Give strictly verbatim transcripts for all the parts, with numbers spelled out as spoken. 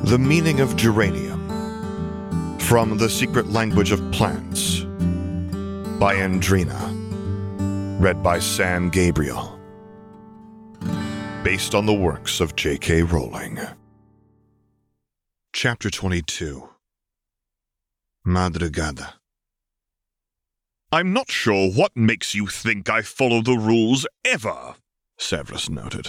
The Meaning of Geranium, from The Secret Language of Plants, by Andrina, read by Sam Gabriel, based on the works of J K Rowling. Chapter twenty-two. Madrugada. "I'm not sure what makes you think I follow the rules ever," Severus noted.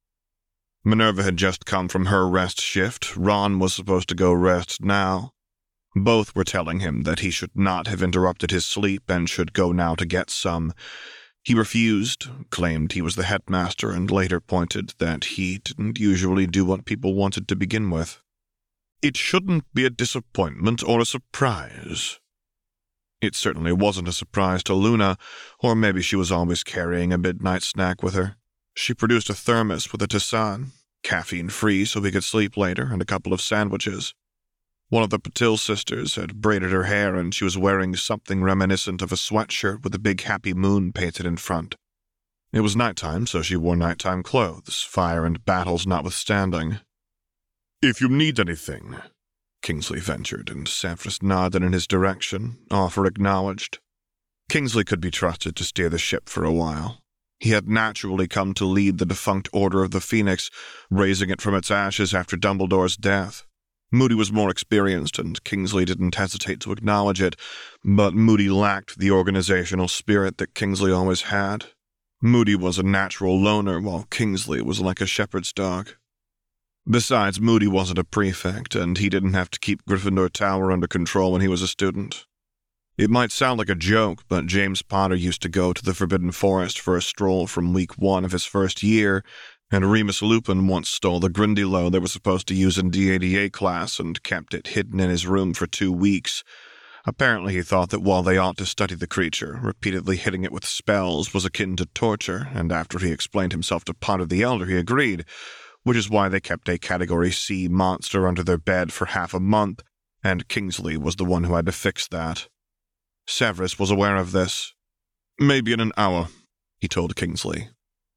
Minerva had just come from her rest shift. Ron was supposed to go rest now. Both were telling him that he should not have interrupted his sleep and should go now to get some. He refused, claimed he was the headmaster, and later pointed that he didn't usually do what people wanted to begin with. "It shouldn't be a disappointment or a surprise." It certainly wasn't a surprise to Luna, or maybe she was always carrying a midnight snack with her. She produced a thermos with a tisane, caffeine-free so he could sleep later, and a couple of sandwiches. One of the Patil sisters had braided her hair, and she was wearing something reminiscent of a sweatshirt with a big happy moon painted in front. It was nighttime, so she wore nighttime clothes, fire and battles notwithstanding. "If you need anything," Kingsley ventured, and Severus nodded in his direction, offer acknowledged. Kingsley could be trusted to steer the ship for a while. He had naturally come to lead the defunct Order of the Phoenix, raising it from its ashes after Dumbledore's death. Moody was more experienced, and Kingsley didn't hesitate to acknowledge it, but Moody lacked the organizational spirit that Kingsley always had. Moody was a natural loner, while Kingsley was like a shepherd's dog. Besides, Moody wasn't a prefect, and he didn't have to keep Gryffindor Tower under control when he was a student. It might sound like a joke, but James Potter used to go to the Forbidden Forest for a stroll from week one of his first year, and Remus Lupin once stole the Grindylow they were supposed to use in D A D A class and kept it hidden in his room for two weeks. Apparently he thought that while they ought to study the creature, repeatedly hitting it with spells was akin to torture, and after he explained himself to Potter the Elder, he agreed, which is why they kept a Category C monster under their bed for half a month, and Kingsley was the one who had to fix that. Severus was aware of this. "Maybe in an hour," he told Kingsley.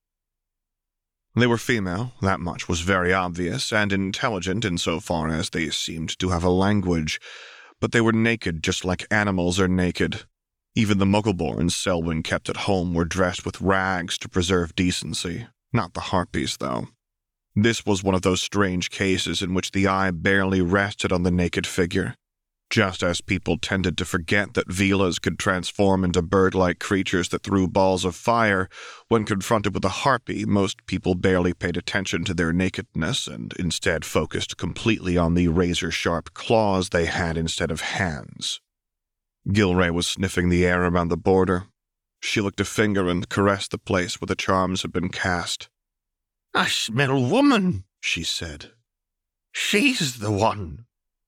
They were female, that much was very obvious, and intelligent insofar as they seemed to have a language, but they were naked just like animals are naked. Even the Muggleborns Selwyn kept at home were dressed with rags to preserve decency, not the Harpies, though. This was one of those strange cases in which the eye barely rested on the naked figure. Just as people tended to forget that Velas could transform into bird-like creatures that threw balls of fire, when confronted with a harpy, most people barely paid attention to their nakedness and instead focused completely on the razor-sharp claws they had instead of hands. Gilray was sniffing the air around the border. She licked a finger and caressed the place where the charms had been cast. "I smell woman," she said. "She's the one."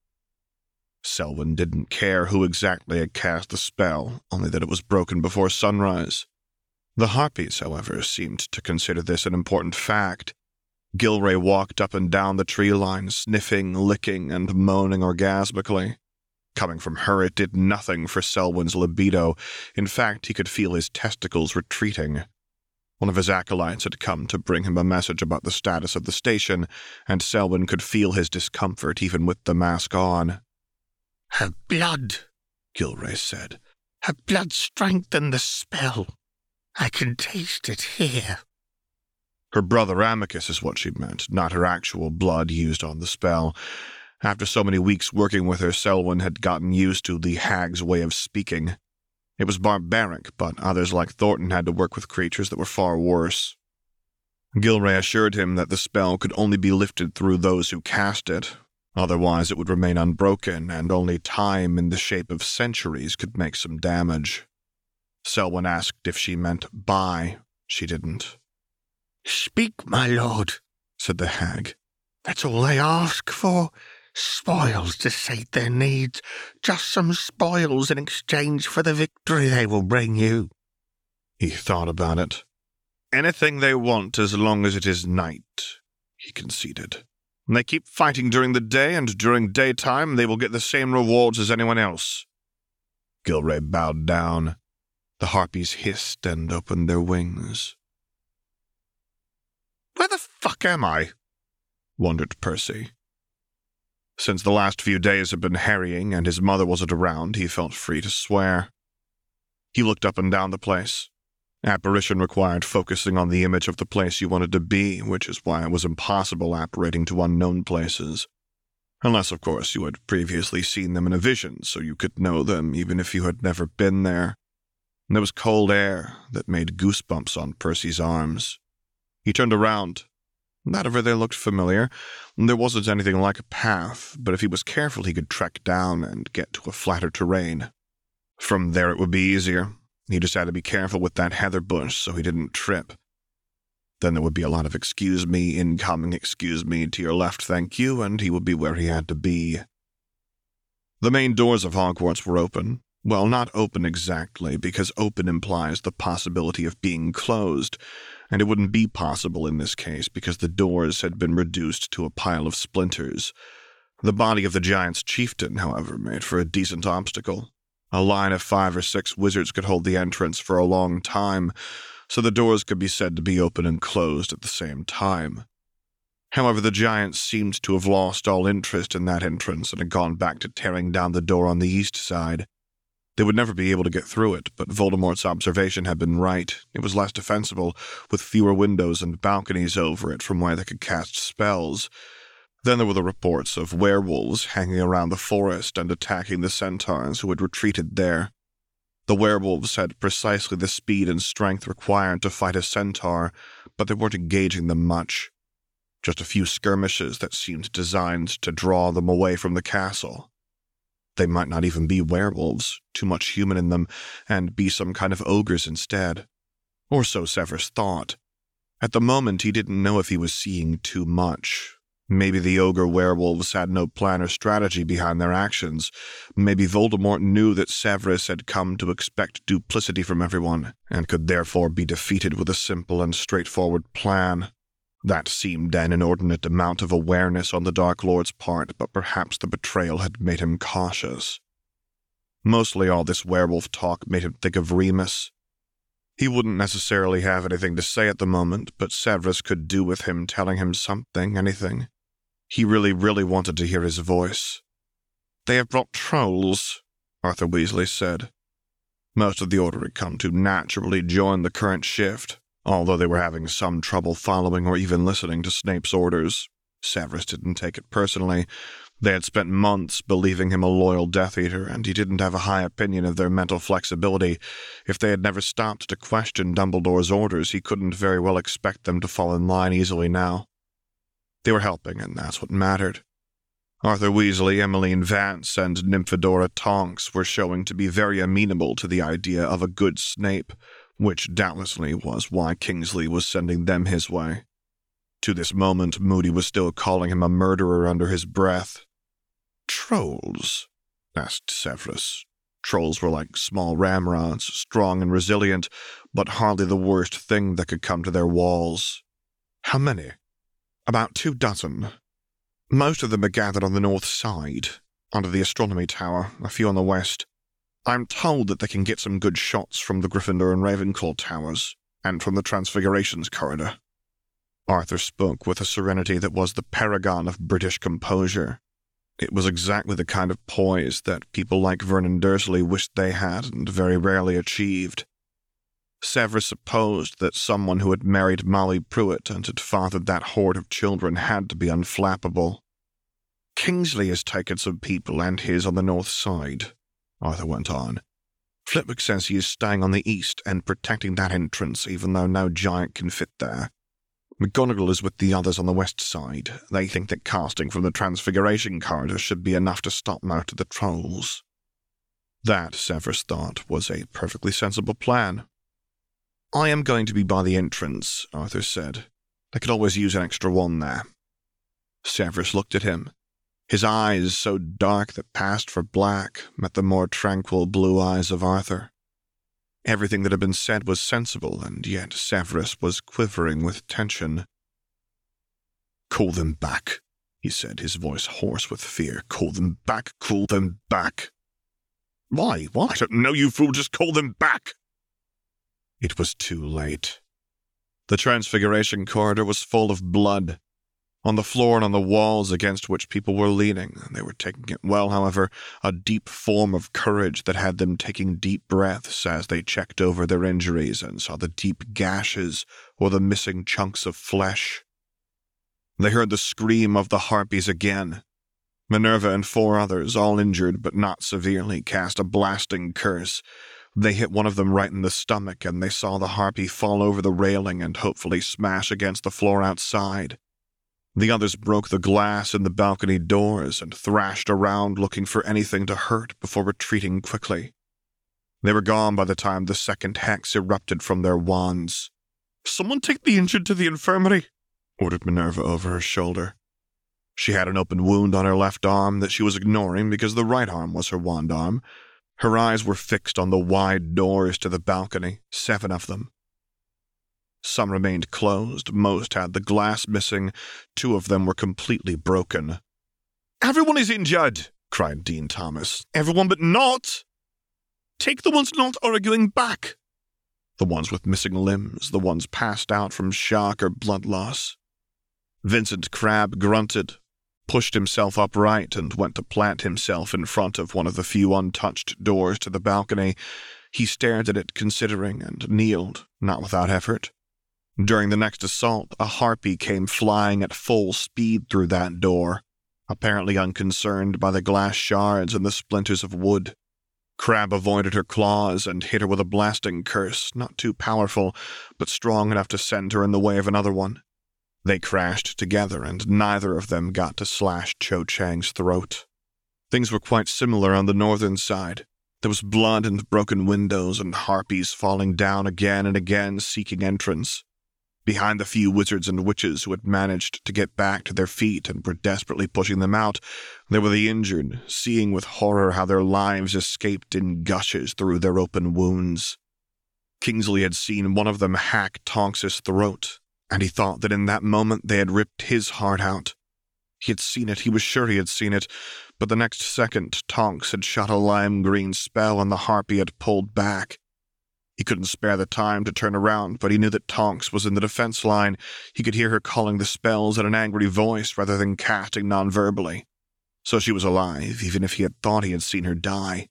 Selwyn didn't care who exactly had cast the spell, only that it was broken before sunrise. The Harpies, however, seemed to consider this an important fact. Gilray walked up and down the tree line, sniffing, licking, and moaning orgasmically. Coming from her, it did nothing for Selwyn's libido. In fact, he could feel his testicles retreating. One of his acolytes had come to bring him a message about the status of the station, and Selwyn could feel his discomfort even with the mask on. "Her blood," Gilray said. "Her blood strengthened the spell. I can taste it here." Her brother Amicus is what she meant, not her actual blood used on the spell. After so many weeks working with her, Selwyn had gotten used to the hag's way of speaking. It was barbaric, but others like Thornton had to work with creatures that were far worse. Gilray assured him that the spell could only be lifted through those who cast it. Otherwise it would remain unbroken, and only time in the shape of centuries could make some damage. Selwyn asked if she meant buy. She didn't. "Speak, my lord," said the hag. "That's all they ask for. Spoils to sate their needs. Just some spoils in exchange for the victory they will bring you." He thought about it. "Anything they want as long as it is night," he conceded. "They keep fighting during the day, and during daytime they will get the same rewards as anyone else." Gilray bowed down. The Harpies hissed and opened their wings. "Where the fuck am I?" wondered Percy. Since the last few days had been harrying and his mother wasn't around, he felt free to swear. He looked up and down the place. Apparition required focusing on the image of the place you wanted to be, which is why it was impossible apparating to unknown places. Unless, of course, you had previously seen them in a vision, so you could know them even if you had never been there. And there was cold air that made goosebumps on Percy's arms. He turned around. Not ever they looked familiar. There wasn't anything like a path, but if he was careful he could trek down and get to a flatter terrain. From there it would be easier. He just had to be careful with that heather bush so he didn't trip. Then there would be a lot of excuse me, incoming excuse me, to your left thank you, and he would be where he had to be. The main doors of Hogwarts were open. Well, not open exactly, because open implies the possibility of being closed, and it wouldn't be possible in this case because the doors had been reduced to a pile of splinters. The body of the giant's chieftain, however, made for a decent obstacle. A line of five or six wizards could hold the entrance for a long time, so the doors could be said to be open and closed at the same time. However, the giants seemed to have lost all interest in that entrance and had gone back to tearing down the door on the east side. They would never be able to get through it, but Voldemort's observation had been right. It was less defensible, with fewer windows and balconies over it from where they could cast spells. Then there were the reports of werewolves hanging around the forest and attacking the centaurs who had retreated there. The werewolves had precisely the speed and strength required to fight a centaur, but they weren't engaging them much. Just a few skirmishes that seemed designed to draw them away from the castle. They might not even be werewolves, too much human in them, and be some kind of ogres instead. Or so Severus thought. At the moment, he didn't know if he was seeing too much. Maybe the ogre werewolves had no plan or strategy behind their actions. Maybe Voldemort knew that Severus had come to expect duplicity from everyone, and could therefore be defeated with a simple and straightforward plan. That seemed an inordinate amount of awareness on the Dark Lord's part, but perhaps the betrayal had made him cautious. Mostly all this werewolf talk made him think of Remus. He wouldn't necessarily have anything to say at the moment, but Severus could do with him telling him something, anything. He really, really wanted to hear his voice. "They have brought trolls," Arthur Weasley said. Most of the Order had come to naturally join the current shift, although they were having some trouble following or even listening to Snape's orders. Severus didn't take it personally. They had spent months believing him a loyal Death Eater, and he didn't have a high opinion of their mental flexibility. If they had never stopped to question Dumbledore's orders, he couldn't very well expect them to fall in line easily now. They were helping, and that's what mattered. Arthur Weasley, Emmeline Vance, and Nymphadora Tonks were showing to be very amenable to the idea of a good Snape, which doubtlessly was why Kingsley was sending them his way. To this moment, Moody was still calling him a murderer under his breath. "Trolls?" asked Severus. Trolls were like small ramrods, strong and resilient, but hardly the worst thing that could come to their walls. "How many?" "About two dozen. Most of them are gathered on the north side, under the astronomy tower, a few on the west. I'm told that they can get some good shots from the Gryffindor and Ravenclaw towers, and from the Transfigurations corridor." Arthur spoke with a serenity that was the paragon of British composure. It was exactly the kind of poise that people like Vernon Dursley wished they had and very rarely achieved. Severus supposed that someone who had married Molly Pruitt and had fathered that horde of children had to be unflappable. "Kingsley has taken some people and his on the north side," Arthur went on. "Flitwick says he is staying on the east and protecting that entrance, even though no giant can fit there. McGonagall is with the others on the west side. They think that casting from the Transfiguration corridor should be enough to stop most of the trolls." That, Severus thought, was a perfectly sensible plan. "I am going to be by the entrance," Arthur said. "They could always use an extra one there." Severus looked at him. His eyes, so dark that passed for black, met the more tranquil blue eyes of Arthur. Everything that had been said was sensible, and yet Severus was quivering with tension. "Call them back," he said, his voice hoarse with fear. "Call them back, call them back." "Why, why? I don't know, you fool, just call them back." It was too late. The Transfiguration corridor was full of blood. On the floor and on the walls against which people were leaning, they were taking it well, however, a deep form of courage that had them taking deep breaths as they checked over their injuries and saw the deep gashes or the missing chunks of flesh. They heard the scream of the harpies again. Minerva and four others, all injured but not severely, cast a blasting curse. They hit one of them right in the stomach, and they saw the harpy fall over the railing and hopefully smash against the floor outside. The others broke the glass in the balcony doors and thrashed around looking for anything to hurt before retreating quickly. They were gone by the time the second hex erupted from their wands. "Someone take the injured to the infirmary," ordered Minerva over her shoulder. She had an open wound on her left arm that she was ignoring because the right arm was her wand arm. Her eyes were fixed on the wide doors to the balcony, seven of them. Some remained closed, most had the glass missing, two of them were completely broken. "Everyone is injured," cried Dean Thomas. "Everyone but not. Take the ones not arguing back." The ones with missing limbs, the ones passed out from shock or blood loss. Vincent Crabbe grunted, pushed himself upright, and went to plant himself in front of one of the few untouched doors to the balcony. He stared at it, considering, and kneeled, not without effort. During the next assault, a harpy came flying at full speed through that door, apparently unconcerned by the glass shards and the splinters of wood. Crabbe avoided her claws and hit her with a blasting curse, not too powerful, but strong enough to send her in the way of another one. They crashed together, and neither of them got to slash Cho Chang's throat. Things were quite similar on the northern side. There was blood and broken windows and harpies falling down again and again, seeking entrance. Behind the few wizards and witches who had managed to get back to their feet and were desperately pushing them out, there were the injured, seeing with horror how their lives escaped in gushes through their open wounds. Kingsley had seen one of them hack Tonks's throat, and he thought that in that moment they had ripped his heart out. He had seen it, he was sure he had seen it, but the next second Tonks had shot a lime-green spell and the harpy had pulled back. He couldn't spare the time to turn around, but he knew that Tonks was in the defense line. He could hear her calling the spells in an angry voice rather than casting non-verbally. So she was alive, even if he had thought he had seen her die.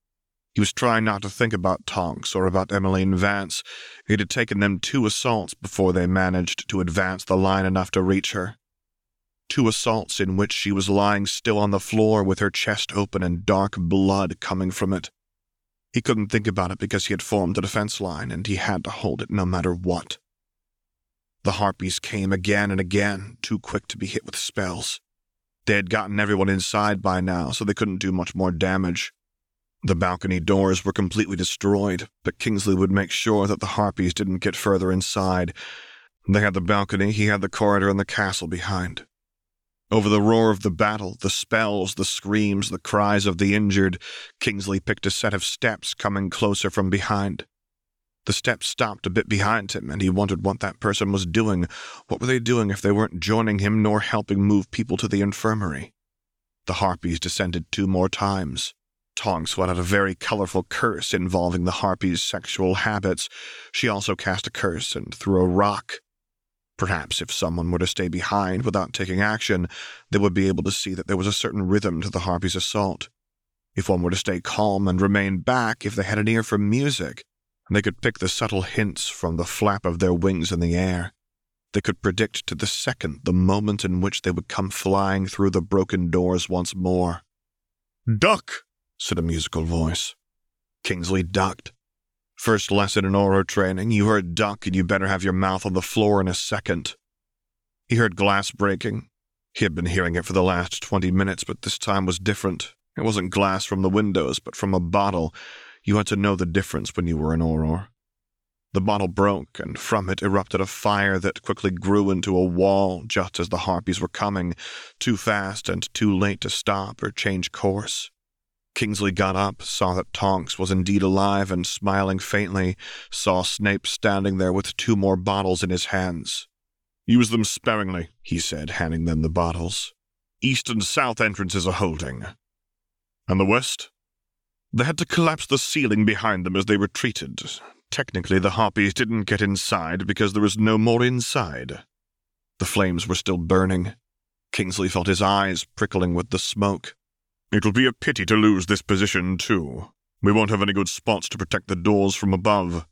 He was trying not to think about Tonks or about Emmeline Vance. It had taken them two assaults before they managed to advance the line enough to reach her. Two assaults in which she was lying still on the floor with her chest open and dark blood coming from it. He couldn't think about it because he had formed a defense line, and he had to hold it no matter what. The harpies came again and again, too quick to be hit with spells. They had gotten everyone inside by now, so they couldn't do much more damage. The balcony doors were completely destroyed, but Kingsley would make sure that the harpies didn't get further inside. They had the balcony, he had the corridor and the castle behind. Over the roar of the battle, the spells, the screams, the cries of the injured, Kingsley picked a set of steps coming closer from behind. The steps stopped a bit behind him, and he wondered what that person was doing. What were they doing if they weren't joining him nor helping move people to the infirmary? The harpies descended two more times. Tonks let out a very colorful curse involving the harpies' sexual habits. She also cast a curse and threw a rock. Perhaps if someone were to stay behind without taking action, they would be able to see that there was a certain rhythm to the harpies' assault. If one were to stay calm and remain back, if they had an ear for music, they could pick the subtle hints from the flap of their wings in the air. They could predict to the second the moment in which they would come flying through the broken doors once more. "Duck!" said a musical voice. Kingsley ducked. First lesson in Auror training, you heard duck and you better have your mouth on the floor in a second. He heard glass breaking. He had been hearing it for the last twenty minutes, but this time was different. It wasn't glass from the windows, but from a bottle. You had to know the difference when you were in Auror. The bottle broke, and from it erupted a fire that quickly grew into a wall just as the harpies were coming, too fast and too late to stop or change course. Kingsley got up, saw that Tonks was indeed alive and smiling faintly, saw Snape standing there with two more bottles in his hands. "Use them sparingly," he said, handing them the bottles. "East and south entrances are holding. And the west?" "They had to collapse the ceiling behind them as they retreated. Technically, the harpies didn't get inside because there was no more inside." The flames were still burning. Kingsley felt his eyes prickling with the smoke. It'll be a pity to lose this position, too. We won't have any good spots to protect the doors from above.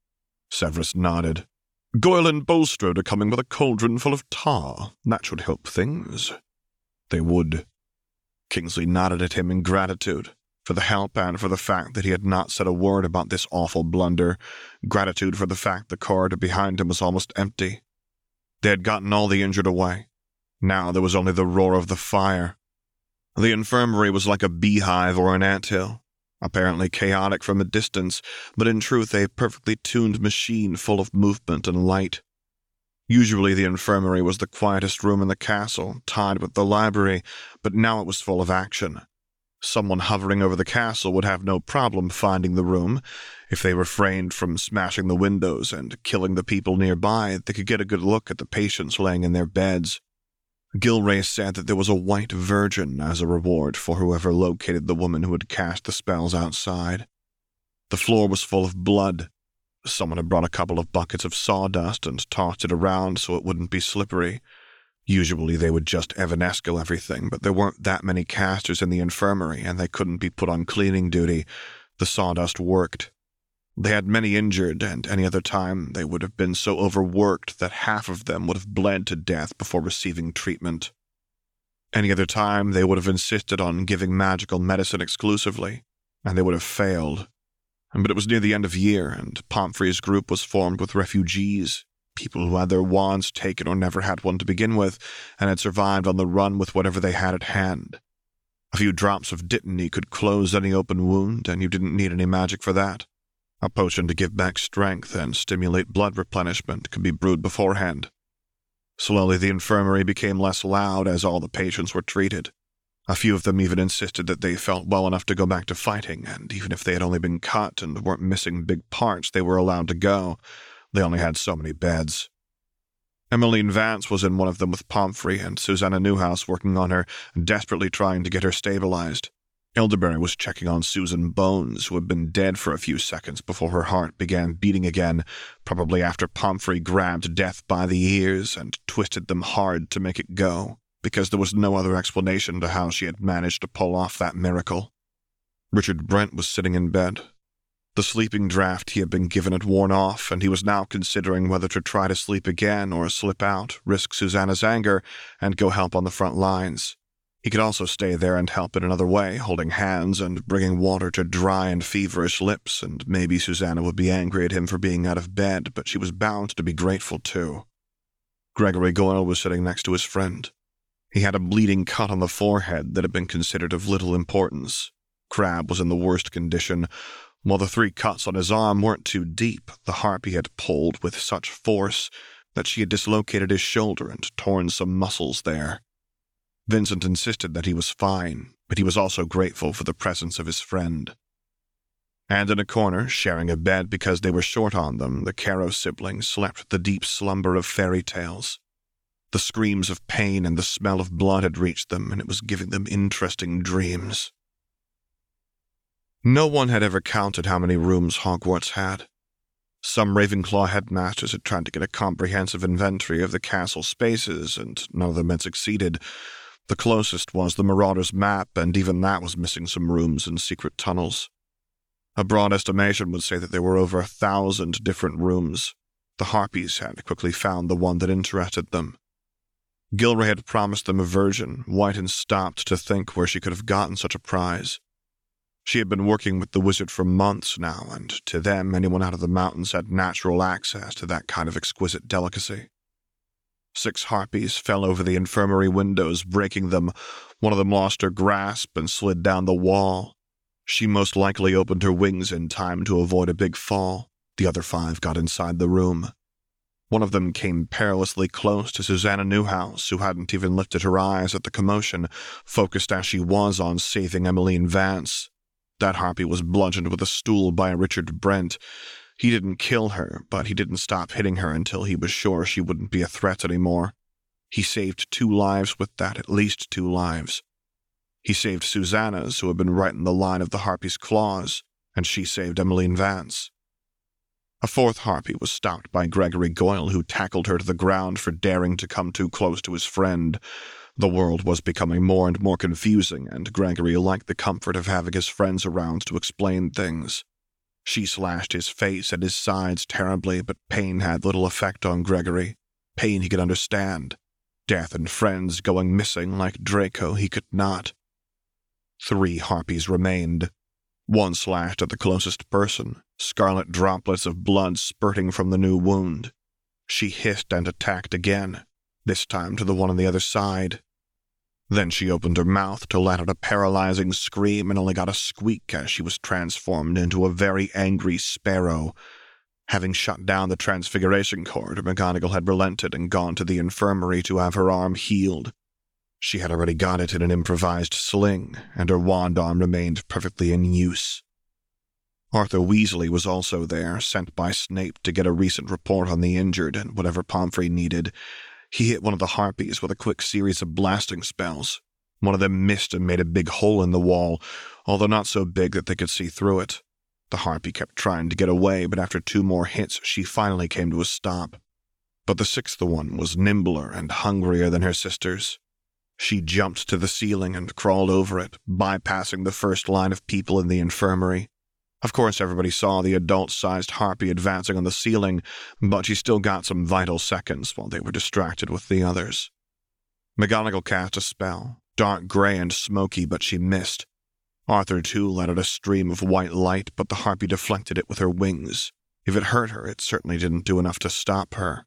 Severus nodded. Goyle and Bulstrode are coming with a cauldron full of tar. That should help things. They would. Kingsley nodded at him in gratitude, for the help and for the fact that he had not said a word about this awful blunder, gratitude for the fact the corridor behind him was almost empty. They had gotten all the injured away. Now there was only the roar of the fire. The infirmary was like a beehive or an anthill, apparently chaotic from a distance, but in truth a perfectly tuned machine full of movement and light. Usually the infirmary was the quietest room in the castle, tied with the library, but now it was full of action. Someone hovering over the castle would have no problem finding the room. If they refrained from smashing the windows and killing the people nearby, they could get a good look at the patients laying in their beds. Gilray said that there was a white virgin as a reward for whoever located the woman who had cast the spells outside. The floor was full of blood. Someone had brought a couple of buckets of sawdust and tossed it around so it wouldn't be slippery. Usually they would just Evanesco everything, but there weren't that many casters in the infirmary, and they couldn't be put on cleaning duty. The sawdust worked. They had many injured, and any other time they would have been so overworked that half of them would have bled to death before receiving treatment. Any other time they would have insisted on giving magical medicine exclusively, and they would have failed. But it was near the end of year, and Pomfrey's group was formed with refugees, people who had their wands taken or never had one to begin with, and had survived on the run with whatever they had at hand. A few drops of dittany could close any open wound, and you didn't need any magic for that. A potion to give back strength and stimulate blood replenishment could be brewed beforehand. Slowly the infirmary became less loud as all the patients were treated. A few of them even insisted that they felt well enough to go back to fighting, and even if they had only been cut and weren't missing big parts, they were allowed to go. They only had so many beds. Emmeline Vance was in one of them with Pomfrey and Susanna Newhouse working on her, desperately trying to get her stabilized. Elderberry was checking on Susan Bones, who had been dead for a few seconds before her heart began beating again, probably after Pomfrey grabbed Death by the ears and twisted them hard to make it go, because there was no other explanation to how she had managed to pull off that miracle. Richard Brent was sitting in bed. The sleeping draught he had been given had worn off, and he was now considering whether to try to sleep again or slip out, risk Susanna's anger, and go help on the front lines. He could also stay there and help in another way, holding hands and bringing water to dry and feverish lips, and maybe Susanna would be angry at him for being out of bed, but she was bound to be grateful too. Gregory Goyle was sitting next to his friend. He had a bleeding cut on the forehead that had been considered of little importance. Crabbe was in the worst condition. While the three cuts on his arm weren't too deep, the harpy had pulled with such force that she had dislocated his shoulder and torn some muscles there. Vincent insisted that he was fine, but he was also grateful for the presence of his friend. And in a corner, sharing a bed because they were short on them, the Caro siblings slept the deep slumber of fairy tales. The screams of pain and the smell of blood had reached them, and it was giving them interesting dreams. No one had ever counted how many rooms Hogwarts had. Some Ravenclaw headmasters had tried to get a comprehensive inventory of the castle spaces, and none of them had succeeded. The closest was the Marauder's map, and even that was missing some rooms and secret tunnels. A broad estimation would say that there were over a thousand different rooms. The Harpies had quickly found the one that interested them. Gilray had promised them a virgin. Whiten stopped to think where she could have gotten such a prize. She had been working with the wizard for months now, and to them, anyone out of the mountains had natural access to that kind of exquisite delicacy. Six harpies fell over the infirmary windows, breaking them. One of them lost her grasp and slid down the wall. She most likely opened her wings in time to avoid a big fall. The other five got inside the room. One of them came perilously close to Susanna Newhouse, who hadn't even lifted her eyes at the commotion, focused as she was on saving Emmeline Vance. That harpy was bludgeoned with a stool by Richard Brent. He didn't kill her, but he didn't stop hitting her until he was sure she wouldn't be a threat anymore. He saved two lives with that, at least two lives. He saved Susanna's, who had been right in the line of the harpy's claws, and she saved Emmeline Vance. A fourth harpy was stopped by Gregory Goyle, who tackled her to the ground for daring to come too close to his friend. The world was becoming more and more confusing, and Gregory liked the comfort of having his friends around to explain things. She slashed his face and his sides terribly, but pain had little effect on Gregory. Pain he could understand. Death and friends going missing like Draco he could not. Three harpies remained. One slashed at the closest person, scarlet droplets of blood spurting from the new wound. She hissed and attacked again, this time to the one on the other side. Then she opened her mouth to let out a paralyzing scream and only got a squeak as she was transformed into a very angry sparrow. Having shut down the transfiguration cord, McGonagall had relented and gone to the infirmary to have her arm healed. She had already got it in an improvised sling, and her wand arm remained perfectly in use. Arthur Weasley was also there, sent by Snape to get a recent report on the injured and whatever Pomfrey needed. He hit one of the harpies with a quick series of blasting spells. One of them missed and made a big hole in the wall, although not so big that they could see through it. The harpy kept trying to get away, but after two more hits, she finally came to a stop. But the sixth one was nimbler and hungrier than her sisters. She jumped to the ceiling and crawled over it, bypassing the first line of people in the infirmary. Of course, everybody saw the adult-sized harpy advancing on the ceiling, but she still got some vital seconds while they were distracted with the others. McGonagall cast a spell, dark gray and smoky, but she missed. Arthur, too, let out a stream of white light, but the harpy deflected it with her wings. If it hurt her, it certainly didn't do enough to stop her.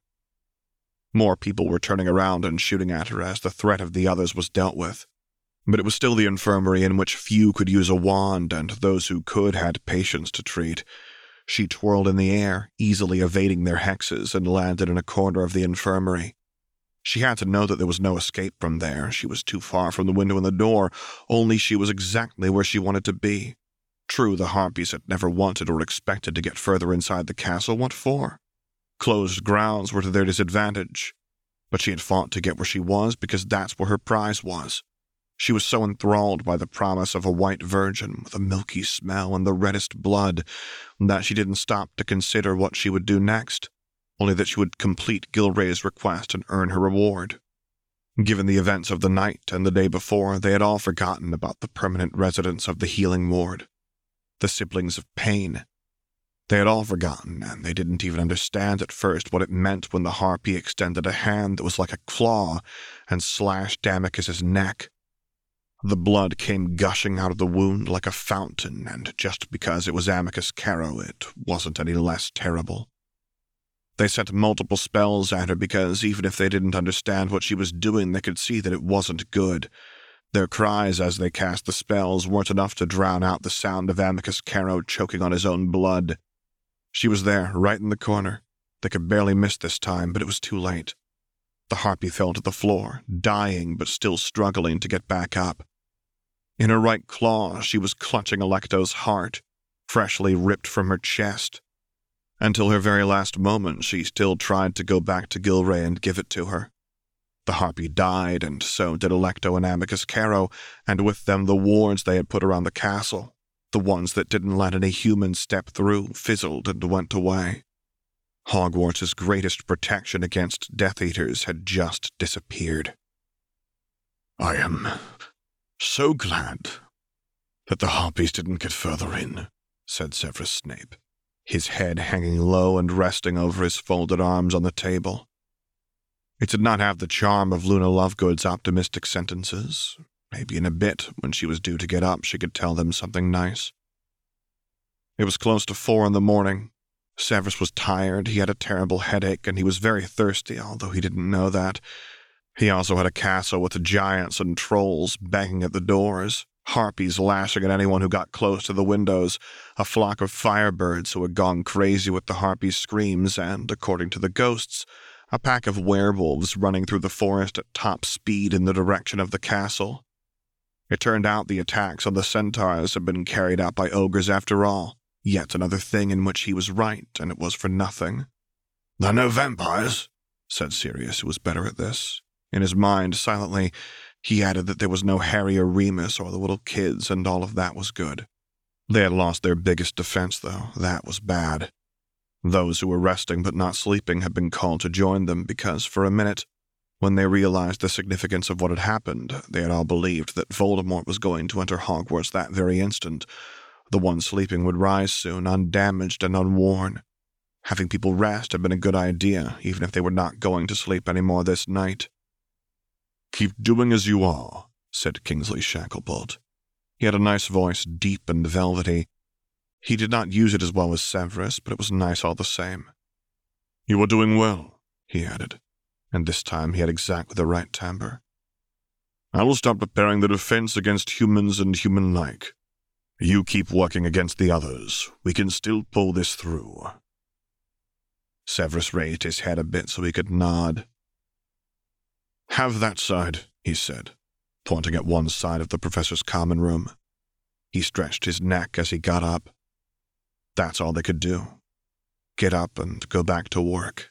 More people were turning around and shooting at her as the threat of the others was dealt with. But it was still the infirmary in which few could use a wand, and those who could had patients to treat. She twirled in the air, easily evading their hexes, and landed in a corner of the infirmary. She had to know that there was no escape from there. She was too far from the window and the door, only she was exactly where she wanted to be. True, the harpies had never wanted or expected to get further inside the castle. What for? Closed grounds were to their disadvantage. But she had fought to get where she was because that's where her prize was. She was so enthralled by the promise of a white virgin with a milky smell and the reddest blood that she didn't stop to consider what she would do next, only that she would complete Gilray's request and earn her reward. Given the events of the night and the day before, they had all forgotten about the permanent residents of the healing ward, the siblings of pain. They had all forgotten, and they didn't even understand at first what it meant when the harpy extended a hand that was like a claw and slashed Amicus's neck. The blood came gushing out of the wound like a fountain, and just because it was Amicus Carrow, it wasn't any less terrible. They sent multiple spells at her because even if they didn't understand what she was doing, they could see that it wasn't good. Their cries as they cast the spells weren't enough to drown out the sound of Amicus Carrow choking on his own blood. She was there, right in the corner. They could barely miss this time, but it was too late. The harpy fell to the floor, dying but still struggling to get back up. In her right claw, she was clutching Alecto's heart, freshly ripped from her chest. Until her very last moment, she still tried to go back to Gilray and give it to her. The harpy died, and so did Alecto and Amicus Carrow, and with them the wards they had put around the castle. The ones that didn't let any humans step through fizzled and went away. Hogwarts' greatest protection against Death Eaters had just disappeared. I am so glad that the harpies didn't get further in, said Severus Snape, his head hanging low and resting over his folded arms on the table. It did not have the charm of Luna Lovegood's optimistic sentences. Maybe in a bit, when she was due to get up, she could tell them something nice. It was close to four in the morning. Severus was tired, he had a terrible headache, and he was very thirsty, although he didn't know that. He also had a castle with giants and trolls banging at the doors, harpies lashing at anyone who got close to the windows, a flock of firebirds who had gone crazy with the harpies' screams, and, according to the ghosts, a pack of werewolves running through the forest at top speed in the direction of the castle. It turned out the attacks on the centaurs had been carried out by ogres after all. Yet another thing in which he was right, and it was for nothing. "They're no vampires," said Sirius, who was better at this. In his mind, silently, he added that there was no Harry or Remus or the little kids, and all of that was good. They had lost their biggest defense, though. That was bad. Those who were resting but not sleeping had been called to join them because, for a minute, When they realized the significance of what had happened, they had all believed that Voldemort was going to enter Hogwarts that very instant. The one sleeping would rise soon, undamaged and unworn. Having people rest had been a good idea, even if they were not going to sleep any more this night. "Keep doing as you are," said Kingsley Shacklebolt. He had a nice voice, deep and velvety. He did not use it as well as Severus, but it was nice all the same. "You are doing well," he added, and this time he had exactly the right timbre. "I will start preparing the defense against humans and human-like. You keep working against the others. We can still pull this through." Severus raised his head a bit so he could nod. "Have that side," he said, pointing at one side of the professor's common room. He stretched his neck as he got up. That's all they could do. Get up and go back to work.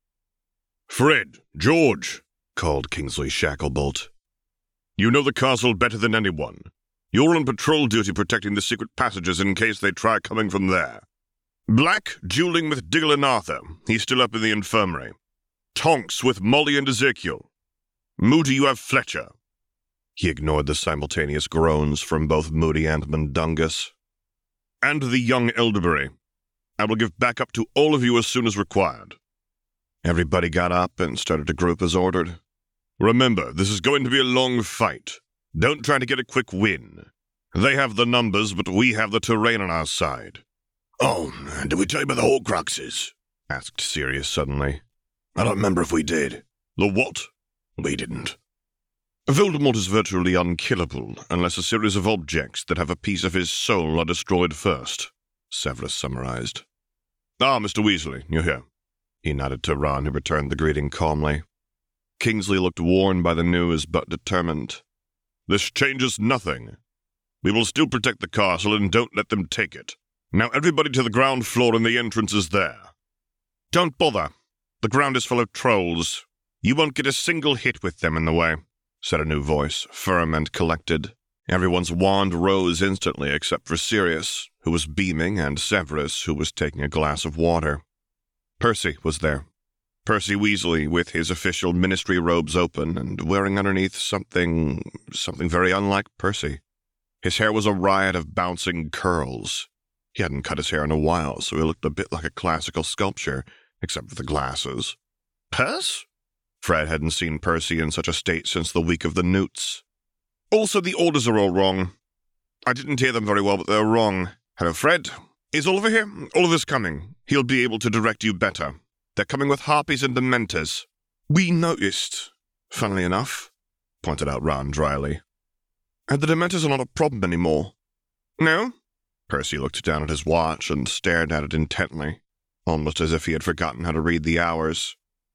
"Fred, George," called Kingsley Shacklebolt. "You know the castle better than anyone. You're on patrol duty protecting the secret passages in case they try coming from there. Black, dueling with Diggle and Arthur. He's still up in the infirmary. Tonks with Molly and Ezekiel. Moody, you have Fletcher." He ignored the simultaneous groans from both Moody and Mundungus. "And the young Elderberry. I will give backup to all of you as soon as required." Everybody got up and started to group as ordered. "Remember, this is going to be a long fight. Don't try to get a quick win. They have the numbers, but we have the terrain on our side." "Oh, did we tell you about the Horcruxes?" asked Sirius suddenly. "I don't remember if we did." "The what?" "We didn't." "Voldemort is virtually unkillable unless a series of objects that have a piece of his soul are destroyed first," Severus summarized. "Ah, Mister Weasley, you're here." He nodded to Ron, who returned the greeting calmly. Kingsley looked worn by the news, but determined. "This changes nothing. We will still protect the castle and don't let them take it. Now everybody to the ground floor and the entrance is there." "Don't bother. The ground is full of trolls. You won't get a single hit with them in the way," said a new voice, firm and collected. Everyone's wand rose instantly except for Sirius, who was beaming, and Severus, who was taking a glass of water. Percy was there. Percy Weasley, with his official ministry robes open and wearing underneath something, something very unlike Percy. His hair was a riot of bouncing curls. He hadn't cut his hair in a while, so he looked a bit like a classical sculpture, except for the glasses. "Percy?" Fred hadn't seen Percy in such a state since the week of the Newts. "Also, the orders are all wrong. I didn't hear them very well, but they're wrong. Hello, Fred. Is Oliver here? Oliver's coming. He'll be able to direct you better. They're coming with Harpies and Dementors." "We noticed, funnily enough," pointed out Ron dryly. "And the Dementors are not a problem anymore." "No?" Percy looked down at his watch and stared at it intently, almost as if he had forgotten how to read the hours.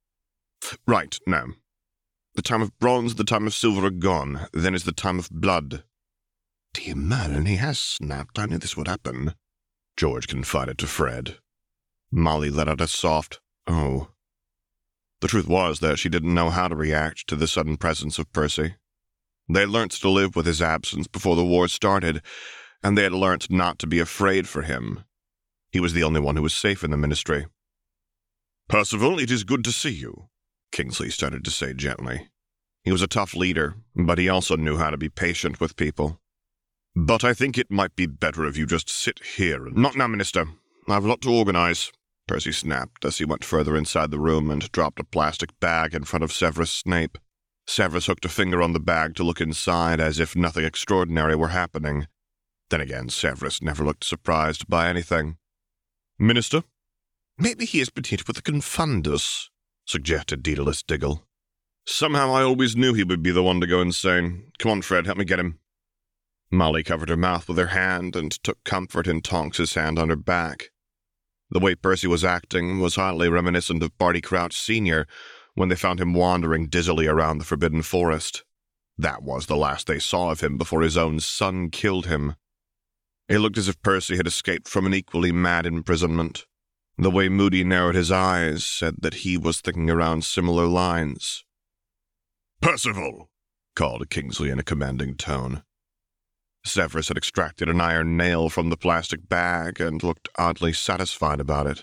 "Right, no. The time of bronze and the time of silver are gone. Then is the time of blood." "Dear Merlin, he has snapped. I knew this would happen," George confided to Fred. Molly let out a soft, "Oh." The truth was that she didn't know how to react to the sudden presence of Percy. They had learnt to live with his absence before the war started, and they had learnt not to be afraid for him. He was the only one who was safe in the ministry. "Percival, it is good to see you," Kingsley started to say gently. He was a tough leader, but he also knew how to be patient with people. "But I think it might be better if you just sit here and—" "Not now, Minister. I have a lot to organize," Percy snapped as he went further inside the room and dropped a plastic bag in front of Severus Snape. Severus hooked a finger on the bag to look inside as if nothing extraordinary were happening. Then again, Severus never looked surprised by anything. "Minister?" "Maybe he has been hit with a confundus," suggested Daedalus Diggle. "Somehow I always knew he would be the one to go insane. Come on, Fred, help me get him." Molly covered her mouth with her hand and took comfort in Tonks's hand on her back. The way Percy was acting was highly reminiscent of Barty Crouch Senior when they found him wandering dizzily around the Forbidden Forest. That was the last they saw of him before his own son killed him. It looked as if Percy had escaped from an equally mad imprisonment. The way Moody narrowed his eyes said that he was thinking around similar lines. "Percival!" called Kingsley in a commanding tone. Severus had extracted an iron nail from the plastic bag and looked oddly satisfied about it.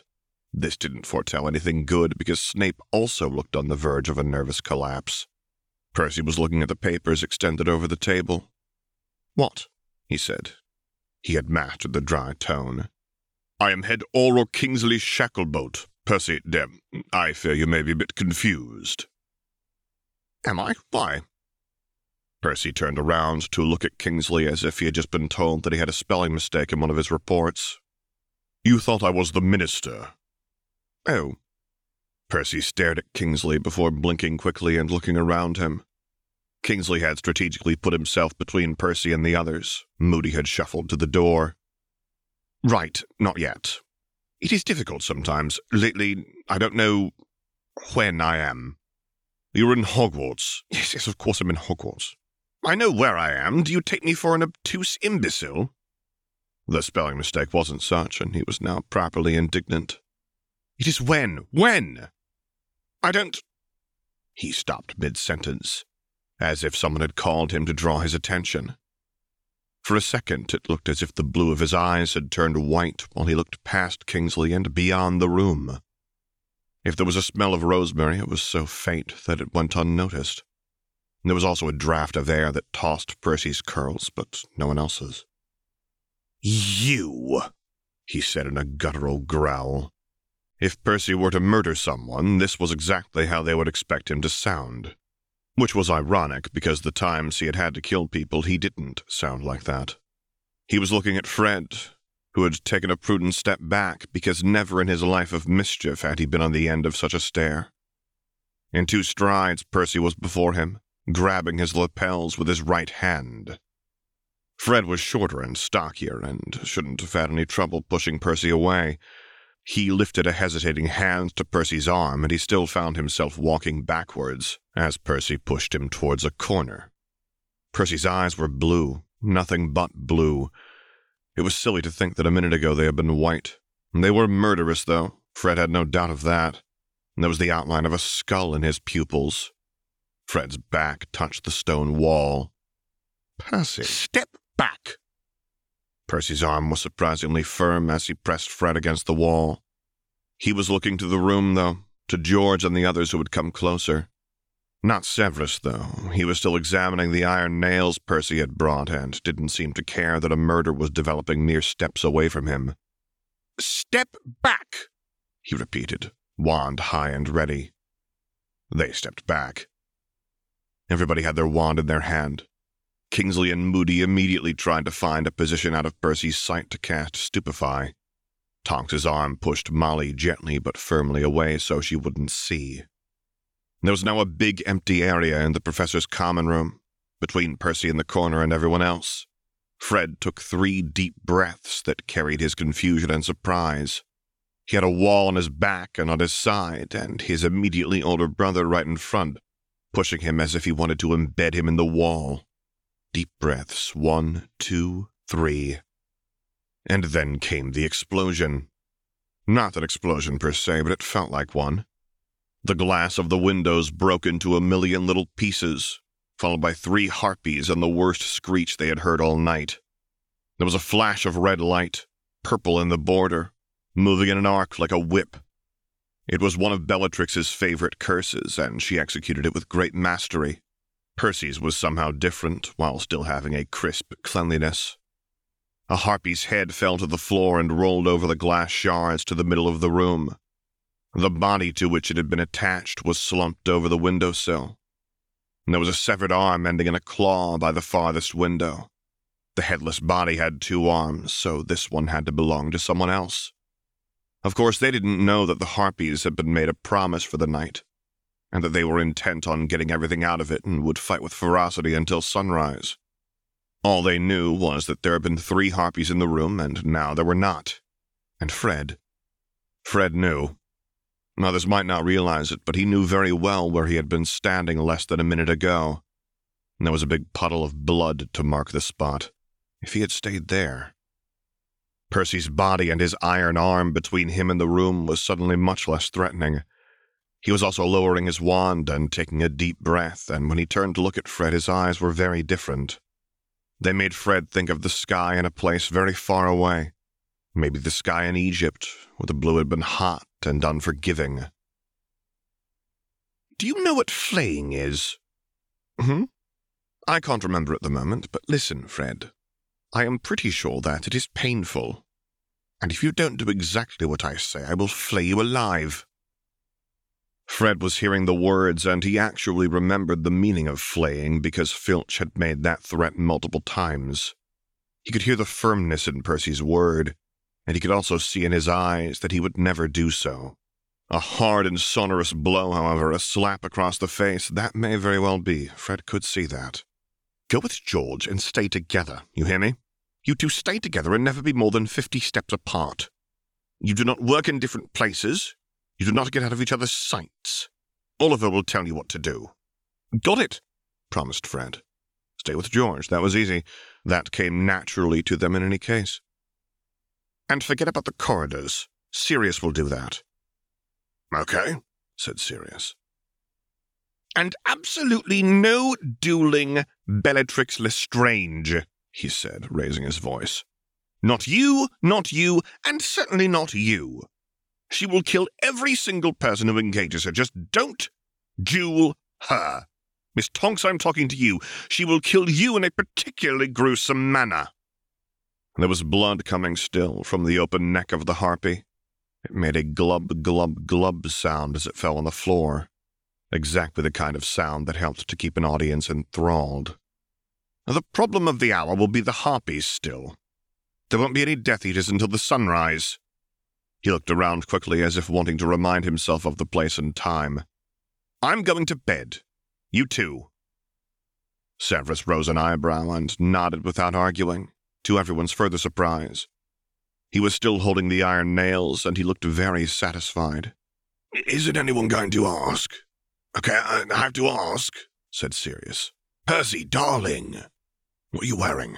This didn't foretell anything good, because Snape also looked on the verge of a nervous collapse. Percy was looking at the papers extended over the table. "What?" he said. He had mastered the dry tone. "I am head Auror Kingsley Shacklebolt. Percy, Dem, I fear you may be a bit confused." "Am I? Why?" Percy turned around to look at Kingsley as if he had just been told that he had a spelling mistake in one of his reports. "You thought I was the minister." "Oh." Percy stared at Kingsley before blinking quickly and looking around him. Kingsley had strategically put himself between Percy and the others. Moody had shuffled to the door. "Right, not yet. It is difficult sometimes. Lately, I don't know when I am." "You're in Hogwarts." "Yes, yes, of course I'm in Hogwarts." "I know where I am. Do you take me for an obtuse imbecile?" The spelling mistake wasn't such, and he was now properly indignant. "It is when. When? I don't—" He stopped mid-sentence, as if someone had called him to draw his attention. For a second, it looked as if the blue of his eyes had turned white while he looked past Kingsley and beyond the room. If there was a smell of rosemary, it was so faint that it went unnoticed. There was also a draught of air that tossed Percy's curls, but no one else's. "You," he said in a guttural growl. If Percy were to murder someone, this was exactly how they would expect him to sound. Which was ironic, because the times he had had to kill people, he didn't sound like that. He was looking at Fred, who had taken a prudent step back, because never in his life of mischief had he been on the end of such a stare. In two strides, Percy was before him, grabbing his lapels with his right hand. Fred was shorter and stockier, and shouldn't have had any trouble pushing Percy away. He lifted a hesitating hand to Percy's arm, and he still found himself walking backwards as Percy pushed him towards a corner. Percy's eyes were blue, nothing but blue. It was silly to think that a minute ago they had been white. They were murderous, though. Fred had no doubt of that. And there was the outline of a skull in his pupils. Fred's back touched the stone wall. "Percy, step back!" Percy's arm was surprisingly firm as he pressed Fred against the wall. He was looking to the room, though, to George and the others who had come closer. Not Severus, though. He was still examining the iron nails Percy had brought and didn't seem to care that a murder was developing mere steps away from him. "Step back," he repeated, wand high and ready. They stepped back. Everybody had their wand in their hand. Kingsley and Moody immediately tried to find a position out of Percy's sight to cast Stupefy. Tonks's arm pushed Molly gently but firmly away so she wouldn't see. There was now a big empty area in the professor's common room, between Percy in the corner and everyone else. Fred took three deep breaths that carried his confusion and surprise. He had a wall on his back and on his side, and his immediately older brother right in front, pushing him as if he wanted to embed him in the wall. Deep breaths, one, two, three. And then came the explosion. Not an explosion per se, but it felt like one. The glass of the windows broke into a million little pieces, followed by three harpies and the worst screech they had heard all night. There was a flash of red light, purple in the border, moving in an arc like a whip. It was one of Bellatrix's favorite curses, and she executed it with great mastery. Percy's was somehow different, while still having a crisp cleanliness. A harpy's head fell to the floor and rolled over the glass shards to the middle of the room. The body to which it had been attached was slumped over the windowsill. And there was a severed arm ending in a claw by the farthest window. The headless body had two arms, so this one had to belong to someone else. Of course, they didn't know that the harpies had been made a promise for the night, and that they were intent on getting everything out of it and would fight with ferocity until sunrise. All they knew was that there had been three harpies in the room, and now there were not. And Fred. Fred knew. Others might not realize it, but he knew very well where he had been standing less than a minute ago. And there was a big puddle of blood to mark the spot. If he had stayed there. Percy's body and his iron arm between him and the room was suddenly much less threatening. He was also lowering his wand and taking a deep breath, and when he turned to look at Fred, his eyes were very different. They made Fred think of the sky in a place very far away, Maybe the sky in Egypt, where the blue had been hot and unforgiving. Do you know what flaying is? Hmm? I can't remember at the moment, but listen, Fred. I am pretty sure that it is painful. And if you don't do exactly what I say, I will flay you alive. Fred was hearing the words, and he actually remembered the meaning of flaying because Filch had made that threat multiple times. He could hear the firmness in Percy's word, and he could also see in his eyes that he would never do so. A hard and sonorous blow, however, a slap across the face, that may very well be. Fred could see that. Go with George and stay together, you hear me? You two stay together and never be more than fifty steps apart. You do not work in different places. You do not get out of each other's sights. Oliver will tell you what to do. Got it, promised Fred. Stay with George, that was easy. That came naturally to them in any case. And forget about the corridors. Sirius will do that. Okay, said Sirius. And absolutely no dueling Bellatrix Lestrange, he said, raising his voice. Not you, not you, and certainly not you. She will kill every single person who engages her. Just don't duel her. Miss Tonks, I'm talking to you. She will kill you in a particularly gruesome manner. There was blood coming still from the open neck of the harpy. It made a glub, glub, glub sound as it fell on the floor. Exactly the kind of sound that helped to keep an audience enthralled. The problem of the hour will be the harpies still. There won't be any Death Eaters until the sunrise. He looked around quickly as if wanting to remind himself of the place and time. I'm going to bed. You too. Severus rose an eyebrow and nodded without arguing, to everyone's further surprise. He was still holding the iron nails, and he looked very satisfied. Isn't anyone going to ask? Okay, I have to ask, said Sirius. Percy, darling, what are you wearing?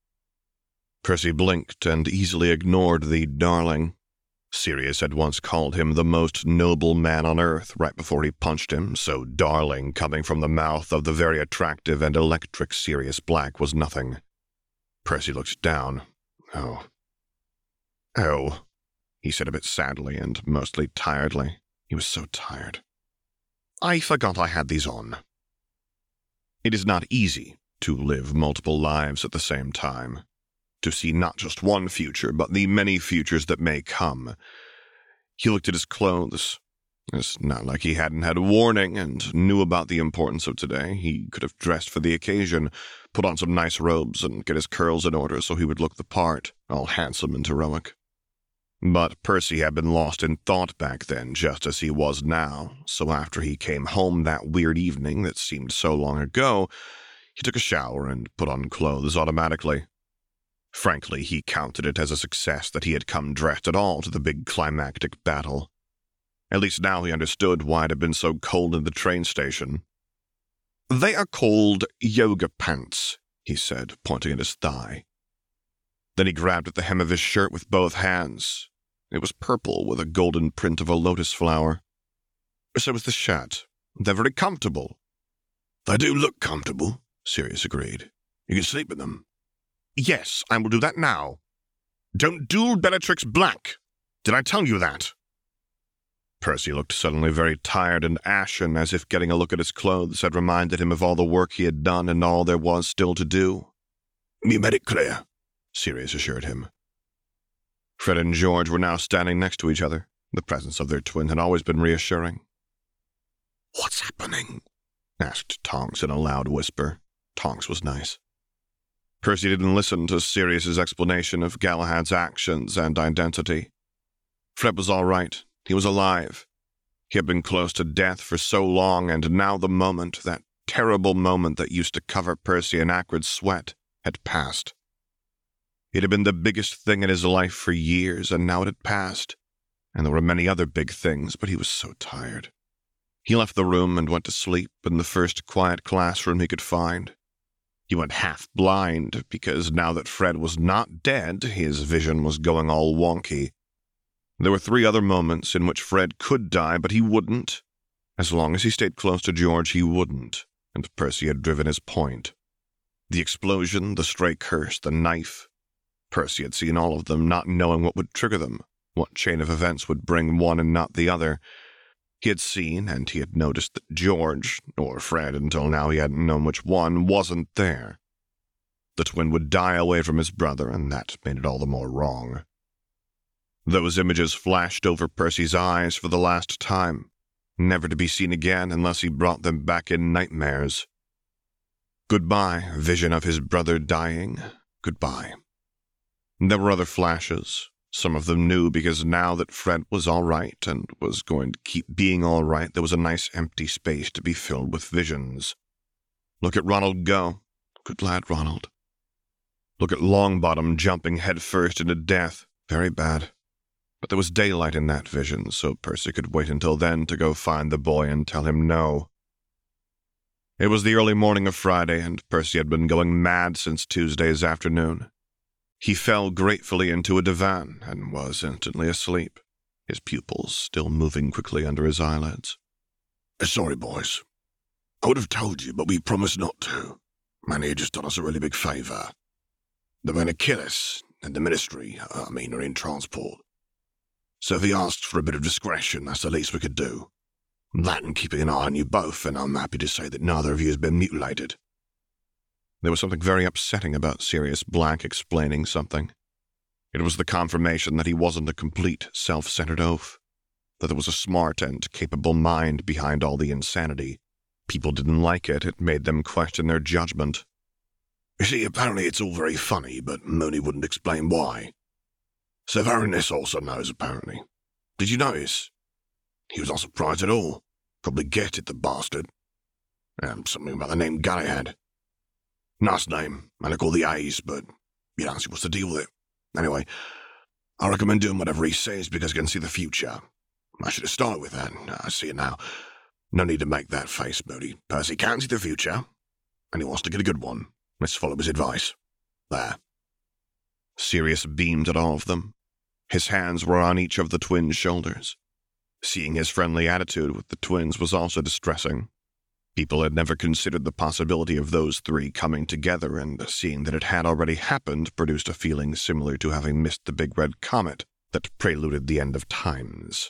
Percy blinked and easily ignored the darling. Sirius had once called him the most noble man on earth right before he punched him, so darling coming from the mouth of the very attractive and electric Sirius Black was nothing. Percy looked down. Oh. Oh, he said a bit sadly and mostly tiredly. He was so tired. I forgot I had these on. It is not easy to live multiple lives at the same time. To see not just one future, but the many futures that may come. He looked at his clothes. It's not like he hadn't had warning and knew about the importance of today. He could have dressed for the occasion, put on some nice robes, and get his curls in order so he would look the part, all handsome and heroic. But Percy had been lost in thought back then, just as he was now, so after he came home that weird evening that seemed so long ago, he took a shower and put on clothes automatically. Frankly, he counted it as a success that he had come dressed at all to the big climactic battle. At least now he understood why it had been so cold in the train station. They are called yoga pants, he said, pointing at his thigh. Then he grabbed at the hem of his shirt with both hands. It was purple with a golden print of a lotus flower. So was the shirt. They're very comfortable. They do look comfortable, Sirius agreed. You can sleep in them. Yes, I will do that now. Don't duel Bellatrix Black. Did I tell you that? Percy looked suddenly very tired and ashen, as if getting a look at his clothes had reminded him of all the work he had done and all there was still to do. You made it clear, Sirius assured him. Fred and George were now standing next to each other. The presence of their twin had always been reassuring. What's happening? Asked Tonks in a loud whisper. Tonks was nice. Percy didn't listen to Sirius's explanation of Galahad's actions and identity. Fred was all right. He was alive. He had been close to death for so long, and now the moment, that terrible moment that used to cover Percy in acrid sweat, had passed. It had been the biggest thing in his life for years, and now it had passed. And there were many other big things, but he was so tired. He left the room and went to sleep in the first quiet classroom he could find. He went half blind, because now that Fred was not dead, his vision was going all wonky. There were three other moments in which Fred could die, but he wouldn't. As long as he stayed close to George, he wouldn't, and Percy had driven his point. The explosion, the stray curse, the knife. Percy had seen all of them, not knowing what would trigger them, what chain of events would bring one and not the other. He had seen, and he had noticed that George, or Fred until now he hadn't known which one, wasn't there. The twin would die away from his brother, and that made it all the more wrong. Those images flashed over Percy's eyes for the last time, never to be seen again unless he brought them back in nightmares. Goodbye, vision of his brother dying. Goodbye. There were other flashes, some of them new because now that Fred was all right and was going to keep being all right, there was a nice empty space to be filled with visions. Look at Ronald go. Good lad, Ronald. Look at Longbottom jumping headfirst into death. Very bad. But there was daylight in that vision, so Percy could wait until then to go find the boy and tell him no. It was the early morning of Friday, and Percy had been going mad since Tuesday's afternoon. He fell gratefully into a divan and was instantly asleep, his pupils still moving quickly under his eyelids. Sorry, boys. I would have told you, but we promised not to. Man here just done us a really big favour. They're going to kill us, and the ministry, I mean, are in transport. So if he asks for a bit of discretion, that's the least we could do. That and keeping an eye on you both, and I'm happy to say that neither of you has been mutilated. There was something very upsetting about Sirius Black explaining something. It was the confirmation that he wasn't a complete, self-centered oaf, that there was a smart and capable mind behind all the insanity. People didn't like it. It made them question their judgment. You see, apparently it's all very funny, but Mooney wouldn't explain why. Sir Varanus also knows, apparently. Did you notice? He was not surprised at all. Probably guessed it, the bastard. Um, something about the name Galahad. Nice name, I like all the A's, but you don't see what's the deal with it. Anyway, I recommend doing whatever he says because you can see the future. I should have started with that. I see it now. No need to make that face, Moody. Percy can see the future, and he wants to get a good one. Let's follow his advice. There. Sirius beamed at all of them. His hands were on each of the twins' shoulders. Seeing his friendly attitude with the twins was also distressing. People had never considered the possibility of those three coming together, and seeing that it had already happened produced a feeling similar to having missed the big red comet that preluded the end of times.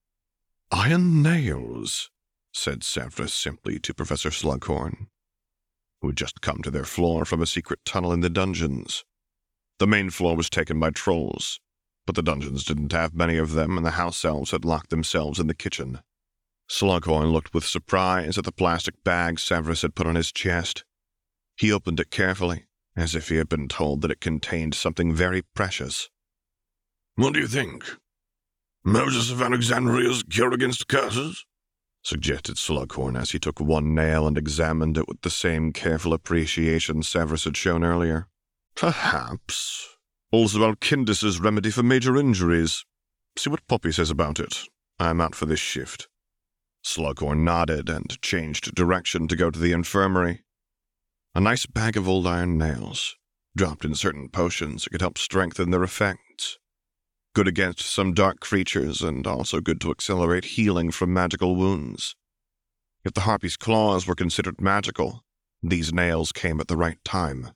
Iron nails, said Severus simply to Professor Slughorn, who had just come to their floor from a secret tunnel in the dungeons. The main floor was taken by trolls, but the dungeons didn't have many of them, and the house elves had locked themselves in the kitchen. Slughorn looked with surprise at the plastic bag Severus had put on his chest. He opened it carefully, as if he had been told that it contained something very precious. What do you think? Moses of Alexandria's cure against curses? Suggested Slughorn as he took one nail and examined it with the same careful appreciation Severus had shown earlier. Perhaps. Also Alkindus's remedy for major injuries. See what Poppy says about it. I'm out for this shift. Slughorn nodded and changed direction to go to the infirmary. A nice bag of old iron nails, dropped in certain potions that could help strengthen their effects. Good against some dark creatures, and also good to accelerate healing from magical wounds. If the harpy's claws were considered magical, these nails came at the right time.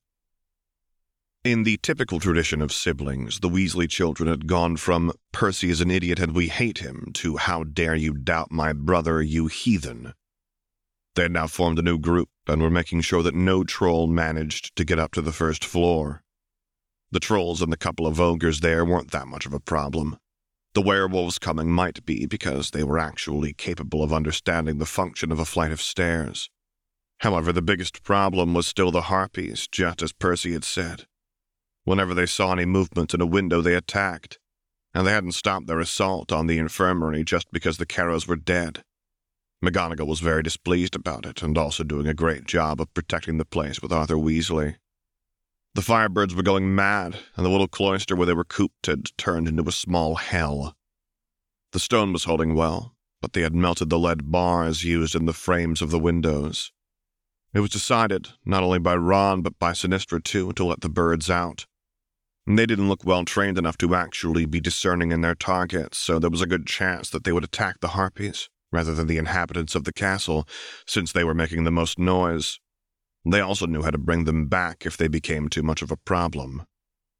In the typical tradition of siblings, the Weasley children had gone from "Percy is an idiot and we hate him" to "How dare you doubt my brother, you heathen." They had now formed a new group and were making sure that no troll managed to get up to the first floor. The trolls and the couple of ogres there weren't that much of a problem. The werewolves coming might be because they were actually capable of understanding the function of a flight of stairs. However, the biggest problem was still the harpies, just as Percy had said. Whenever they saw any movement in a window, they attacked, and they hadn't stopped their assault on the infirmary just because the Carrows were dead. McGonagall was very displeased about it, and also doing a great job of protecting the place with Arthur Weasley. The Firebirds were going mad, and the little cloister where they were cooped had turned into a small hell. The stone was holding well, but they had melted the lead bars used in the frames of the windows. It was decided, not only by Ron but by Sinistra too, to let the birds out. They didn't look well trained enough to actually be discerning in their targets, so there was a good chance that they would attack the harpies, rather than the inhabitants of the castle, since they were making the most noise. They also knew how to bring them back if they became too much of a problem.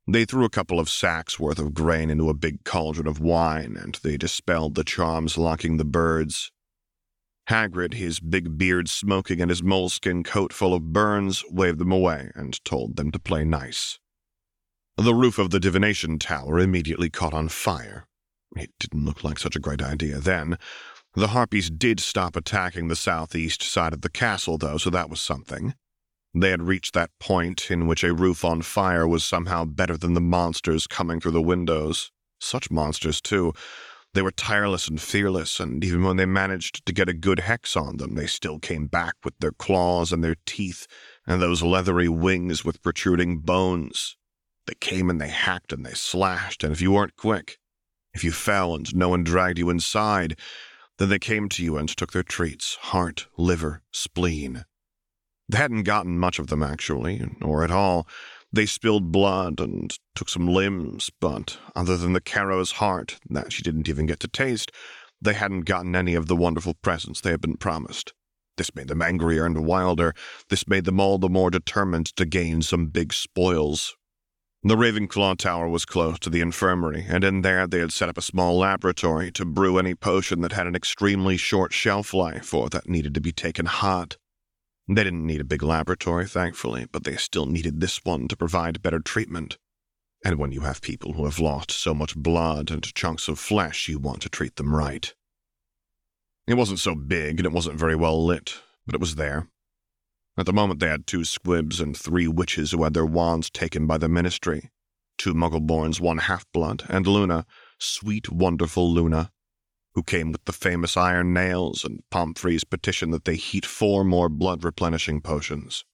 They threw a couple of sacks worth of grain into a big cauldron of wine, and they dispelled the charms locking the birds. Hagrid, his big beard smoking and his moleskin coat full of burns, waved them away and told them to play nice. The roof of the divination tower immediately caught on fire. It didn't look like such a great idea then. The Harpies did stop attacking the southeast side of the castle, though, so that was something. They had reached that point in which a roof on fire was somehow better than the monsters coming through the windows. Such monsters, too. They were tireless and fearless, and even when they managed to get a good hex on them, they still came back with their claws and their teeth and those leathery wings with protruding bones. They came and they hacked and they slashed, and if you weren't quick, if you fell and no one dragged you inside, then they came to you and took their treats, heart, liver, spleen. They hadn't gotten much of them, actually, or at all. They spilled blood and took some limbs, but other than the Carrow's heart, that she didn't even get to taste, they hadn't gotten any of the wonderful presents they had been promised. This made them angrier and wilder. This made them all the more determined to gain some big spoils. The Ravenclaw Tower was close to the infirmary, and in there they had set up a small laboratory to brew any potion that had an extremely short shelf life or that needed to be taken hot. They didn't need a big laboratory, thankfully, but they still needed this one to provide better treatment. And when you have people who have lost so much blood and chunks of flesh, you want to treat them right. It wasn't so big, and it wasn't very well lit, but it was there. At the moment they had two squibs and three witches who had their wands taken by the ministry. Two Muggleborns, one half-blood, and Luna, sweet, wonderful Luna, who came with the famous iron nails and Pomfrey's petition that they heat four more blood-replenishing potions.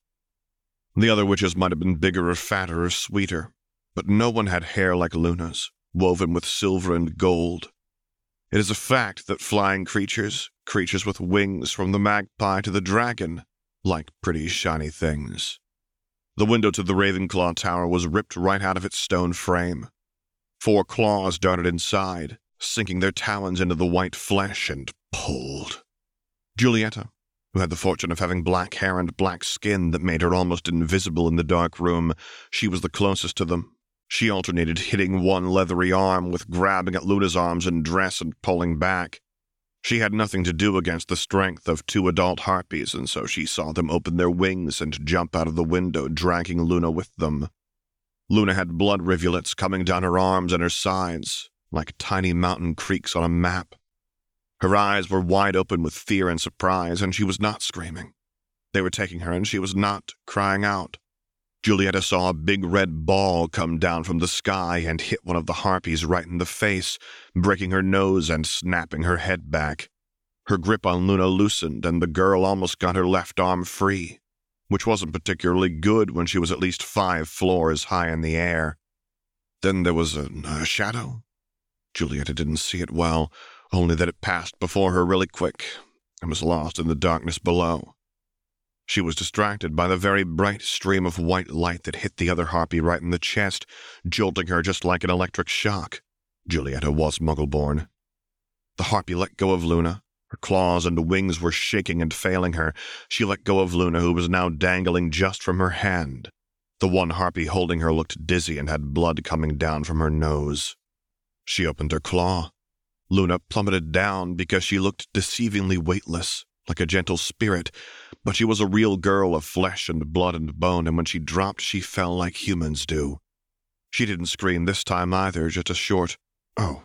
The other witches might have been bigger or fatter or sweeter, but no one had hair like Luna's, woven with silver and gold. It is a fact that flying creatures, creatures with wings from the magpie to the dragon, like pretty shiny things. The window to the Ravenclaw Tower was ripped right out of its stone frame. Four claws darted inside, sinking their talons into the white flesh, and pulled. Julietta, who had the fortune of having black hair and black skin that made her almost invisible in the dark room, she was the closest to them. She alternated hitting one leathery arm with grabbing at Luna's arms and dress and pulling back. She had nothing to do against the strength of two adult harpies, and so she saw them open their wings and jump out of the window, dragging Luna with them. Luna had blood rivulets coming down her arms and her sides, like tiny mountain creeks on a map. Her eyes were wide open with fear and surprise, and she was not screaming. They were taking her, and she was not crying out. Julietta saw a big red ball come down from the sky and hit one of the harpies right in the face, breaking her nose and snapping her head back. Her grip on Luna loosened, and the girl almost got her left arm free, which wasn't particularly good when she was at least five floors high in the air. Then there was a, a shadow. Julietta didn't see it well, only that it passed before her really quick and was lost in the darkness below. She was distracted by the very bright stream of white light that hit the other harpy right in the chest, jolting her just like an electric shock. Julietta was Muggleborn. The harpy let go of Luna. Her claws and wings were shaking and failing her. She let go of Luna, who was now dangling just from her hand. The one harpy holding her looked dizzy and had blood coming down from her nose. She opened her claw. Luna plummeted down because she looked deceivingly weightless, like a gentle spirit, but she was a real girl of flesh and blood and bone, and when she dropped, she fell like humans do. She didn't scream this time either, just a short, "Oh."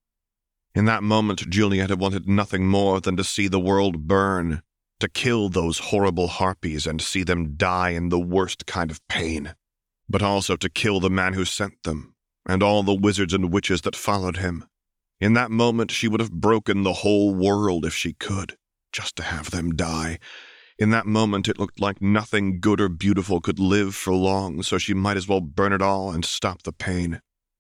In that moment, Julietta wanted nothing more than to see the world burn, to kill those horrible harpies and see them die in the worst kind of pain, but also to kill the man who sent them, and all the wizards and witches that followed him. In that moment, she would have broken the whole world if she could, just to have them die. In that moment, it looked like nothing good or beautiful could live for long, so she might as well burn it all and stop the pain.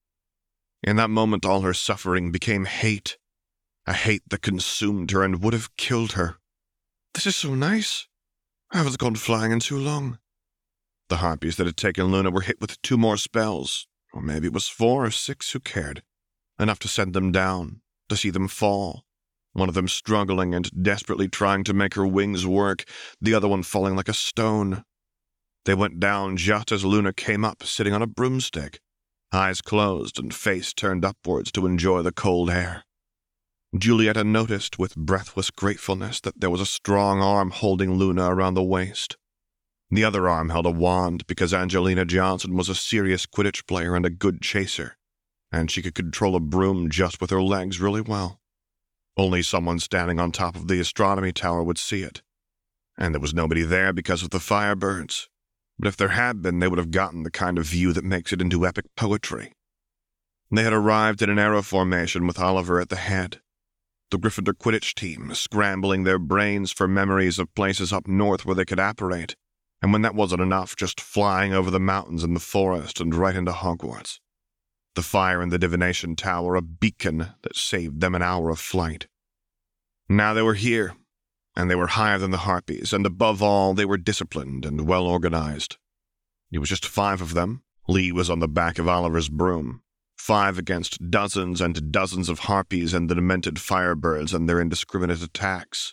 In that moment, all her suffering became hate, a hate that consumed her and would have killed her. "This is so nice. I haven't gone flying in too long." The harpies that had taken Luna were hit with two more spells, or maybe it was four or six, who cared? Enough to send them down, to see them fall. One of them struggling and desperately trying to make her wings work, the other one falling like a stone. They went down just as Luna came up, sitting on a broomstick. eyes closed and face turned upwards to enjoy the cold air. Julietta noticed with breathless gratefulness that there was a strong arm holding Luna around the waist. The other arm held a wand because Angelina Johnson was a serious Quidditch player and a good chaser, and she could control a broom just with her legs really well. Only someone standing on top of the astronomy tower would see it. And there was nobody there because of the Firebirds. But if there had been, they would have gotten the kind of view that makes it into epic poetry. They had arrived in an arrow formation with Oliver at the head. The Gryffindor Quidditch team, scrambling their brains for memories of places up north where they could apparate, and when that wasn't enough, just flying over the mountains and the forest and right into Hogwarts. The fire in the divination tower, a beacon that saved them an hour of flight. Now they were here, and they were higher than the Harpies, and above all, they were disciplined and well-organized. It was just five of them. Lee was on the back of Oliver's broom. Five against dozens and dozens of Harpies and the demented Firebirds and their indiscriminate attacks.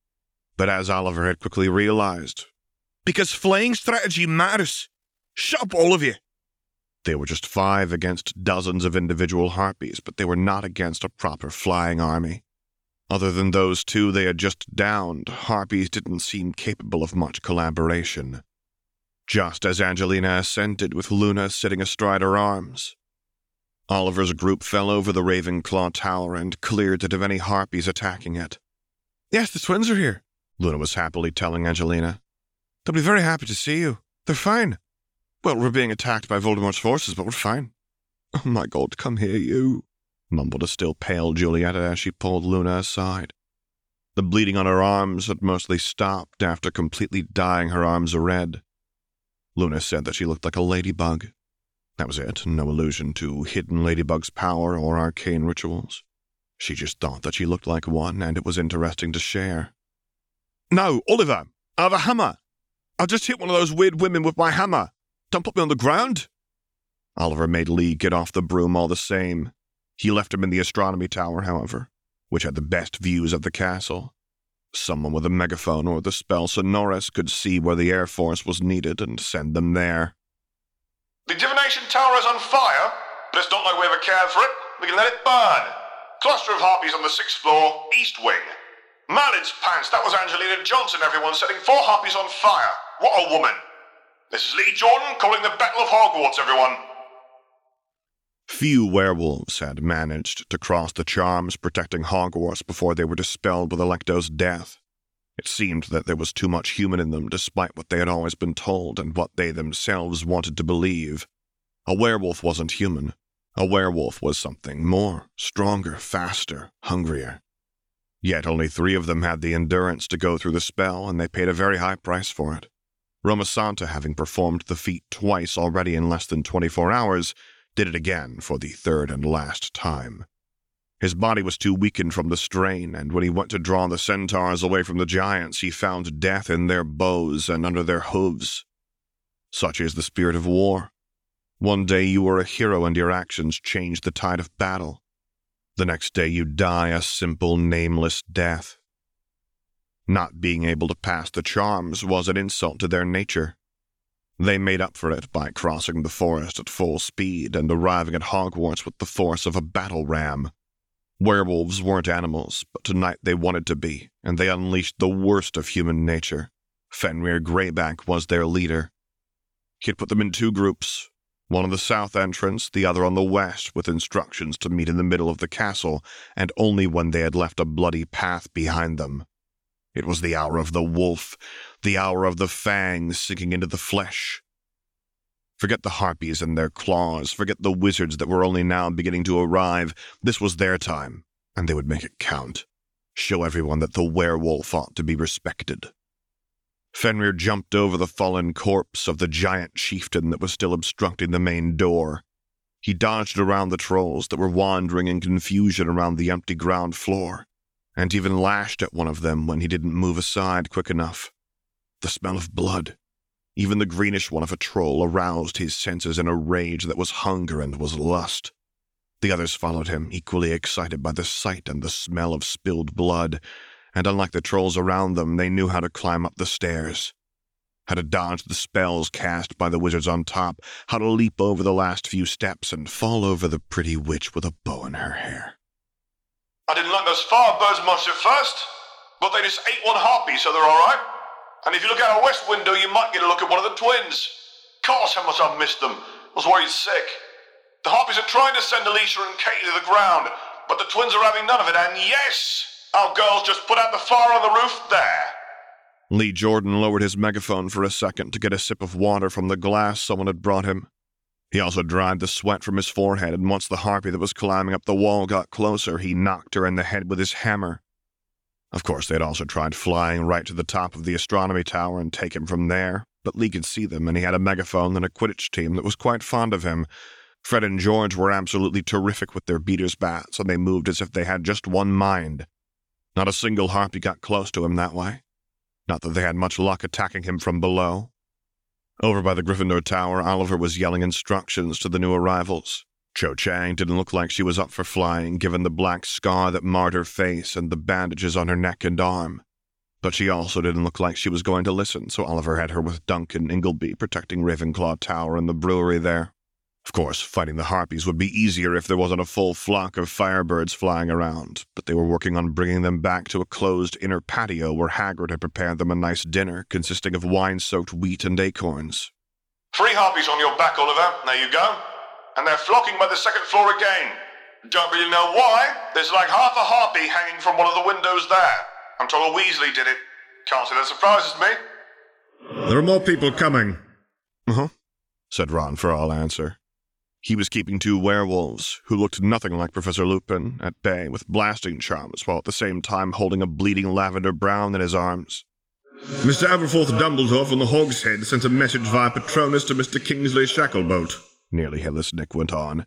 But as Oliver had quickly realized, because flying strategy matters. Shut up, all of you. They were just five against dozens of individual Harpies, but they were not against a proper flying army. Other than those two they had just downed, Harpies didn't seem capable of much collaboration. Just as Angelina ascended with Luna sitting astride her arms, Oliver's group fell over the Ravenclaw Tower and cleared it of any Harpies attacking it. Yes, the twins are here, Luna was happily telling Angelina. They'll be very happy to see you. They're fine. Well, we're being attacked by Voldemort's forces, but we're fine. Oh my God, come here, you, mumbled a still pale Julietta as she pulled Luna aside. The bleeding on her arms had mostly stopped after completely dyeing her arms red. Luna said that she looked like a ladybug. That was it, no allusion to hidden ladybug's power or arcane rituals. She just thought that she looked like one, and it was interesting to share. No, Oliver, I have a hammer. I just hit one of those weird women with my hammer. Don't put me on the ground. Oliver made Lee get off the broom all the same. He left him in the astronomy tower, however, which had the best views of the castle. Someone with a megaphone or the spell Sonorous could see where the Air Force was needed and send them there. The divination tower is on fire, but it's not like we ever cared for it. We can let it burn. Cluster of Harpies on the sixth floor, east wing. Malin's pants, that was Angelina Johnson, everyone, setting four Harpies on fire. What a woman. This is Lee Jordan calling the Battle of Hogwarts, everyone. Few werewolves had managed to cross the charms protecting Hogwarts before they were dispelled with Electo's death. It seemed that there was too much human in them despite what they had always been told and what they themselves wanted to believe. A werewolf wasn't human. A werewolf was something more, stronger, faster, hungrier. Yet only three of them had the endurance to go through the spell, and they paid a very high price for it. Roma Santa, having performed the feat twice already in less than twenty-four hours, did it again for the third and last time. His body was too weakened from the strain, and when he went to draw the centaurs away from the giants, he found death in their bows and under their hooves. Such is the spirit of war. One day you were a hero and your actions changed the tide of battle. The next day you die a simple, nameless death. Not being able to pass the charms was an insult to their nature. They made up for it by crossing the forest at full speed and arriving at Hogwarts with the force of a battle ram. Werewolves weren't animals, but tonight they wanted to be, and they unleashed the worst of human nature. Fenrir Greyback was their leader. He had put them in two groups, one on the south entrance, the other on the west, with instructions to meet in the middle of the castle, and only when they had left a bloody path behind them. It was the hour of the wolf, the hour of the fangs sinking into the flesh. Forget the Harpies and their claws, forget the wizards that were only now beginning to arrive. This was their time, and they would make it count. Show everyone that the werewolf ought to be respected. Fenrir jumped over the fallen corpse of the giant chieftain that was still obstructing the main door. He dodged around the trolls that were wandering in confusion around the empty ground floor, and even lashed at one of them when he didn't move aside quick enough. The smell of blood, even the greenish one of a troll, aroused his senses in a rage that was hunger and was lust. The others followed him, equally excited by the sight and the smell of spilled blood, and unlike the trolls around them, they knew how to climb up the stairs. how to dodge the spells cast by the wizards on top, how to leap over the last few steps and fall over the pretty witch with a bow in her hair. I didn't like those firebirds much at first, but they just ate one harpy, so they're alright. And if you look out a west window, you might get a look at one of the twins. Gosh, how much I've missed them. I was worried sick. The harpies are trying to send Alicia and Katie to the ground, but the twins are having none of it, and yes, our girls just put out the fire on the roof there. Lee Jordan lowered his megaphone for a second to get a sip of water from the glass someone had brought him. He also dried the sweat from his forehead, and once the harpy that was climbing up the wall got closer, he knocked her in the head with his hammer. Of course, they had also tried flying right to the top of the astronomy tower and take him from there, but Lee could see them, and he had a megaphone and a Quidditch team that was quite fond of him. Fred and George were absolutely terrific with their beaters bats, and they moved as if they had just one mind. Not a single harpy got close to him that way. Not that they had much luck attacking him from below. Over by the Gryffindor Tower, Oliver was yelling instructions to the new arrivals. Cho Chang didn't look like she was up for flying, given the black scar that marred her face and the bandages on her neck and arm. But she also didn't look like she was going to listen, so Oliver had her with Duncan Ingleby protecting Ravenclaw Tower and the brewery there. Of course, fighting the harpies would be easier if there wasn't a full flock of firebirds flying around, but they were working on bringing them back to a closed inner patio where Hagrid had prepared them a nice dinner consisting of wine-soaked wheat and acorns. Three harpies on your back, Oliver. There you go. And they're flocking by the second floor again. Don't really know why. There's like half a harpy hanging from one of the windows there. I'm told Weasley did it. Can't say that surprises me. There are more people coming. Uh-huh, said Ron for all answer. He was keeping two werewolves, who looked nothing like Professor Lupin, at bay with blasting charms, while at the same time holding a bleeding lavender brown in his arms. Mister Aberforth Dumbledore from the Hog's Head sent a message via Patronus to Mister Kingsley Shacklebolt, Nearly Headless Nick went on.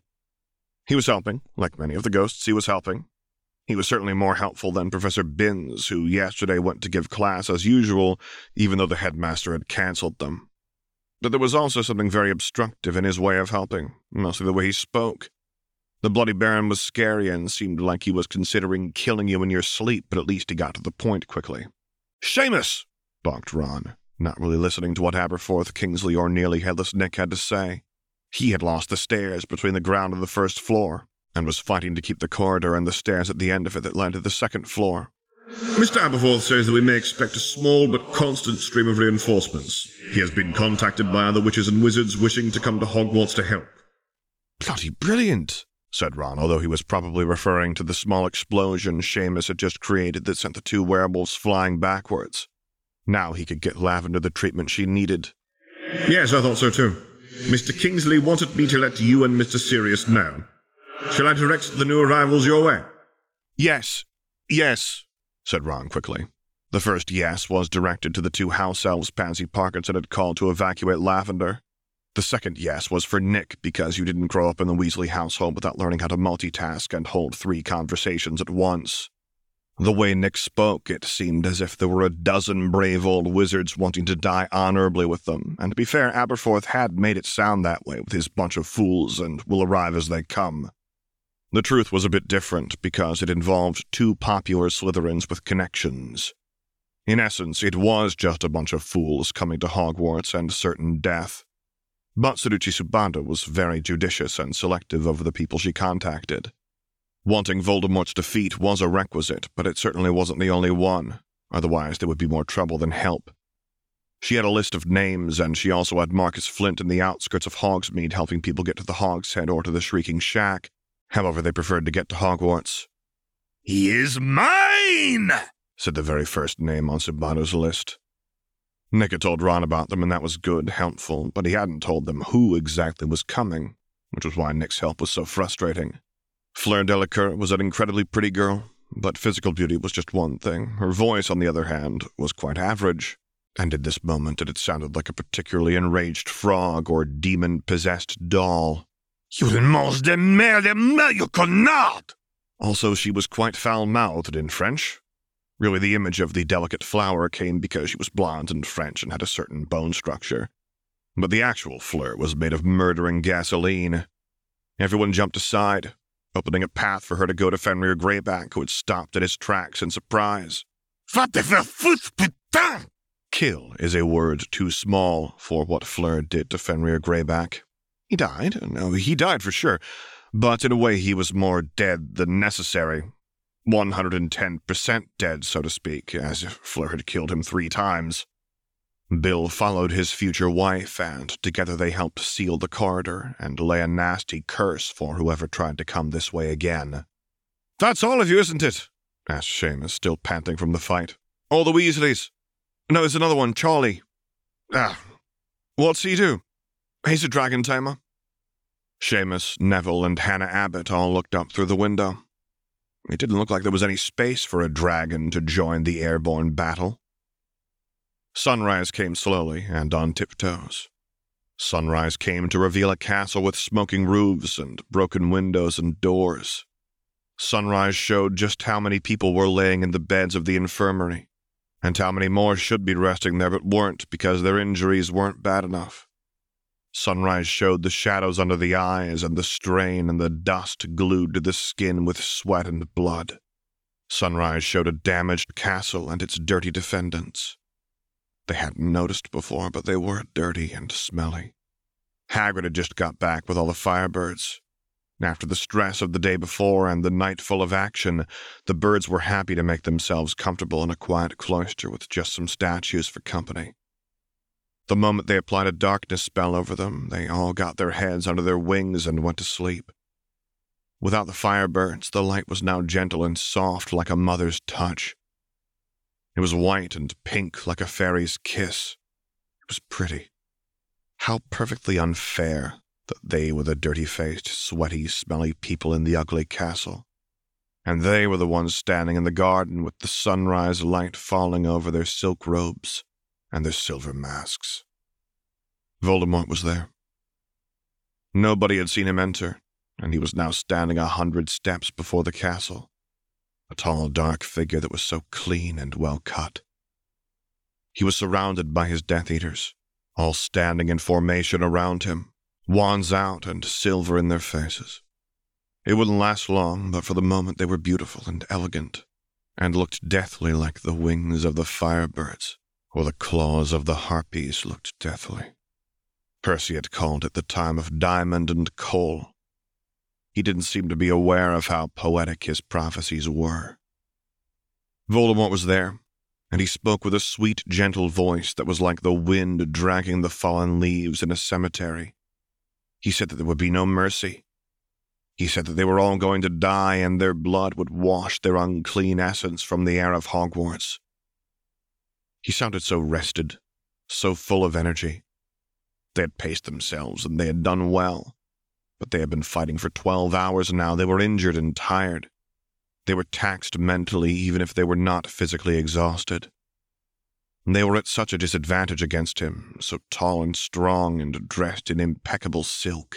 He was helping, like many of the ghosts he was helping. He was certainly more helpful than Professor Binns, who yesterday went to give class as usual, even though the headmaster had cancelled them. But there was also something very obstructive in his way of helping, mostly the way he spoke. The Bloody Baron was scary and seemed like he was considering killing you in your sleep, but at least he got to the point quickly. Seamus! Barked Ron, not really listening to what Aberforth, Kingsley, or Nearly Headless Nick had to say. He had lost the stairs between the ground and the first floor, and was fighting to keep the corridor and the stairs at the end of it that led to the second floor. Mister Aberforth says that we may expect a small but constant stream of reinforcements. He has been contacted by other witches and wizards wishing to come to Hogwarts to help. Bloody brilliant, said Ron, although he was probably referring to the small explosion Seamus had just created that sent the two werewolves flying backwards. Now he could get Lavender the treatment she needed. Yes, I thought so too. Mister Kingsley wanted me to let you and Mister Sirius know. Shall I direct the new arrivals your way? Yes, yes, said Ron quickly. The first yes was directed to the two house elves Pansy Parkinson had called to evacuate Lavender. The second yes was for Nick, because you didn't grow up in the Weasley household without learning how to multitask and hold three conversations at once. The way Nick spoke, it seemed as if there were a dozen brave old wizards wanting to die honorably with them, and to be fair, Aberforth had made it sound that way with his bunch of fools and will arrive as they come. The truth was a bit different, because it involved two popular Slytherins with connections. In essence, it was just a bunch of fools coming to Hogwarts and certain death. But Saruchi Subanda was very judicious and selective over the people she contacted. Wanting Voldemort's defeat was a requisite, but it certainly wasn't the only one. Otherwise, there would be more trouble than help. She had a list of names, and she also had Marcus Flint in the outskirts of Hogsmeade helping people get to the Hog's Head or to the Shrieking Shack. However, they preferred to get to Hogwarts. "He is mine!" said the very first name on Subando's list. Nick had told Ron about them, and that was good, helpful, but he hadn't told them who exactly was coming, which was why Nick's help was so frustrating. Fleur Delacour was an incredibly pretty girl, but physical beauty was just one thing. Her voice, on the other hand, was quite average, and in this moment it had sounded like a particularly enraged frog or demon-possessed doll. "You ne mange de merde, you connard!" Also, she was quite foul-mouthed in French. Really, the image of the delicate flower came because she was blonde and French and had a certain bone structure. But the actual Fleur was made of murdering gasoline. Everyone jumped aside, opening a path for her to go to Fenrir Greyback, who had stopped in his tracks in surprise. "Va te faire foutre, putain! Kill is a word too small for what Fleur did to Fenrir Greyback. He died. No, he died for sure. But in a way he was more dead than necessary. one hundred ten percent dead, so to speak, as if Fleur had killed him three times. Bill followed his future wife, and together they helped seal the corridor and lay a nasty curse for whoever tried to come this way again. "That's all of you, isn't it?" asked Seamus, still panting from the fight. "All the Weasleys? No, there's another one, Charlie. Ah, what's he do? He's a dragon tamer." Seamus, Neville, and Hannah Abbott all looked up through the window. It didn't look like there was any space for a dragon to join the airborne battle. Sunrise came slowly and on tiptoes. Sunrise came to reveal a castle with smoking roofs and broken windows and doors. Sunrise showed just how many people were laying in the beds of the infirmary, and how many more should be resting there but weren't because their injuries weren't bad enough. Sunrise showed the shadows under the eyes and the strain and the dust glued to the skin with sweat and blood. Sunrise showed a damaged castle and its dirty defendants. They hadn't noticed before, but they were dirty and smelly. Hagrid had just got back with all the Firebirds. After the stress of the day before and the night full of action, the birds were happy to make themselves comfortable in a quiet cloister with just some statues for company. The moment they applied a darkness spell over them, they all got their heads under their wings and went to sleep. Without the Firebirds, the light was now gentle and soft like a mother's touch. It was white and pink like a fairy's kiss. It was pretty. How perfectly unfair that they were the dirty-faced, sweaty, smelly people in the ugly castle, and they were the ones standing in the garden with the sunrise light falling over their silk robes and their silver masks. Voldemort was there. Nobody had seen him enter, and he was now standing a hundred steps before the castle. A tall, dark figure that was so clean and well cut. He was surrounded by his Death Eaters, all standing in formation around him, wands out and silver in their faces. It wouldn't last long, but for the moment they were beautiful and elegant, and looked deathly like the wings of the Firebirds, or the claws of the Harpies looked deathly. Percy had called it the time of diamond and coal. He didn't seem to be aware of how poetic his prophecies were. Voldemort was there, and he spoke with a sweet, gentle voice that was like the wind dragging the fallen leaves in a cemetery. He said that there would be no mercy. He said that they were all going to die, and their blood would wash their unclean essence from the air of Hogwarts. He sounded so rested, so full of energy. They had paced themselves, and they had done well. But they had been fighting for twelve hours now. They were injured and tired. They were taxed mentally, even if they were not physically exhausted. And they were at such a disadvantage against him, so tall and strong and dressed in impeccable silk.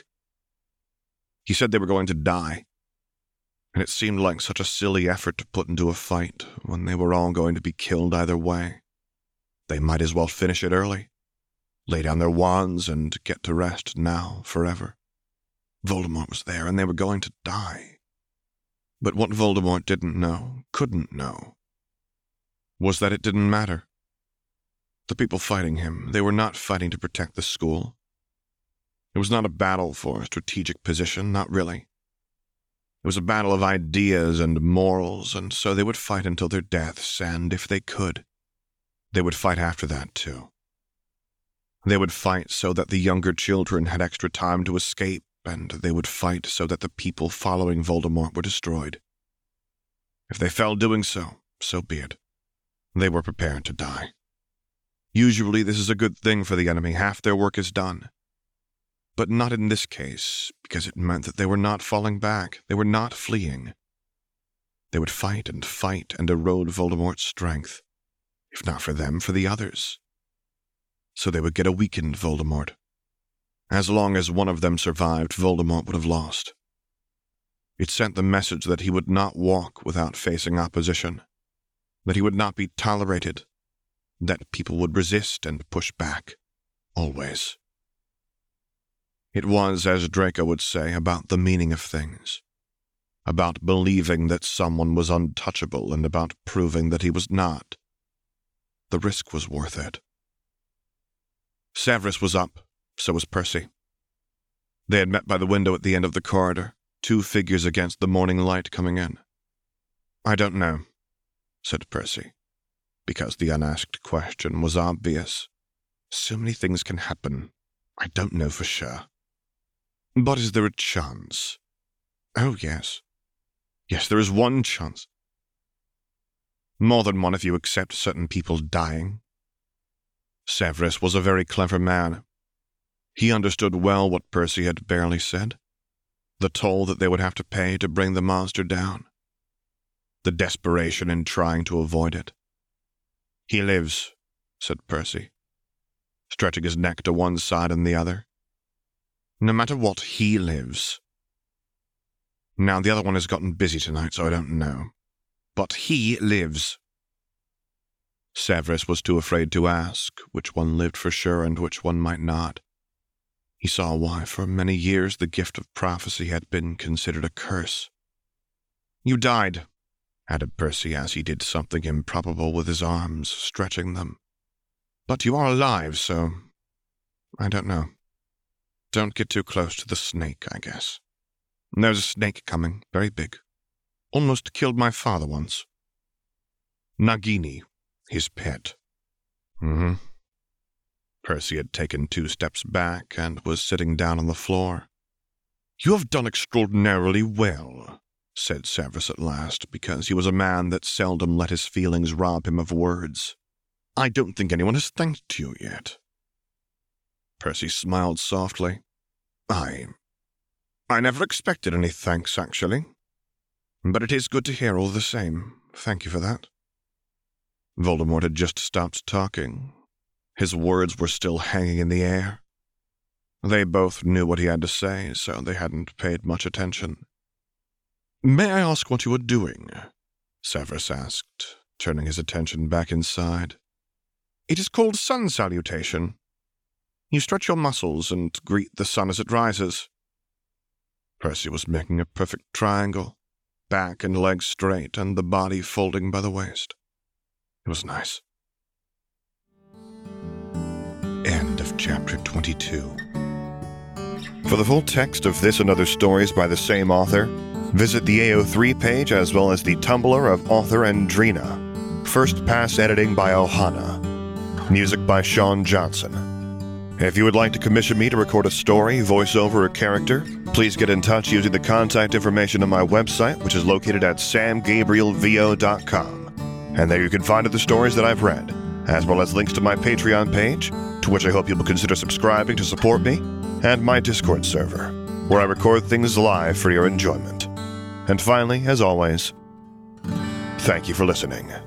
He said they were going to die, and it seemed like such a silly effort to put into a fight when they were all going to be killed either way. They might as well finish it early, lay down their wands and get to rest now forever. Voldemort was there, and they were going to die. But what Voldemort didn't know, couldn't know, was that it didn't matter. The people fighting him, they were not fighting to protect the school. It was not a battle for strategic position, not really. It was a battle of ideas and morals, and so they would fight until their deaths, and if they could, they would fight after that too. They would fight so that the younger children had extra time to escape, and they would fight so that the people following Voldemort were destroyed. If they fell doing so, so be it. They were prepared to die. Usually this is a good thing for the enemy. Half their work is done. But not in this case, because it meant that they were not falling back. They were not fleeing. They would fight and fight and erode Voldemort's strength, if not for them, for the others. So they would get a weakened Voldemort. As long as one of them survived, Voldemort would have lost. It sent the message that he would not walk without facing opposition, that he would not be tolerated, that people would resist and push back, always. It was, as Draco would say, about the meaning of things, about believing that someone was untouchable and about proving that he was not. The risk was worth it. Severus was up, so was Percy. They had met by the window at the end of the corridor, two figures against the morning light coming in. "I don't know," said Percy, because the unasked question was obvious. So many things can happen. I don't know for sure. But is there a chance? Oh, yes. Yes, there is one chance. More than one if you accept certain people dying. Severus was a very clever man. He understood well what Percy had barely said. The toll that they would have to pay to bring the monster down. The desperation in trying to avoid it. "He lives," said Percy, stretching his neck to one side and the other. "No matter what, he lives. Now, the other one has gotten busy tonight, so I don't know. But he lives." Severus was too afraid to ask which one lived for sure and which one might not. He saw why for many years the gift of prophecy had been considered a curse. "You died," added Percy as he did something improbable with his arms, stretching them. "But you are alive, so I don't know. Don't get too close to the snake, I guess. There's a snake coming, very big. Almost killed my father once. Nagini, his pet." Mm-hmm. Percy had taken two steps back and was sitting down on the floor. "You have done extraordinarily well," said Severus at last, because he was a man that seldom let his feelings rob him of words. "I don't think anyone has thanked you yet." Percy smiled softly. I... I never expected any thanks, actually. But it is good to hear all the same. Thank you for that." Voldemort had just stopped talking. His words were still hanging in the air. They both knew what he had to say, so they hadn't paid much attention. "May I ask what you are doing?" Severus asked, turning his attention back inside. "It is called sun salutation. You stretch your muscles and greet the sun as it rises." Percy was making a perfect triangle, back and legs straight and the body folding by the waist. It was nice. End of chapter twenty-two. For the full text of this and other stories by the same author, visit the A O three page as well as the Tumblr of author Andrina. First pass editing by Ohana. Music by Sean Johnson. If you would like to commission me to record a story, voiceover, or character, please get in touch using the contact information on my website, which is located at sam gabriel v o dot com. And there you can find other stories that I've read, as well as links to my Patreon page, to which I hope you'll consider subscribing to support me, and my Discord server, where I record things live for your enjoyment. And finally, as always, thank you for listening.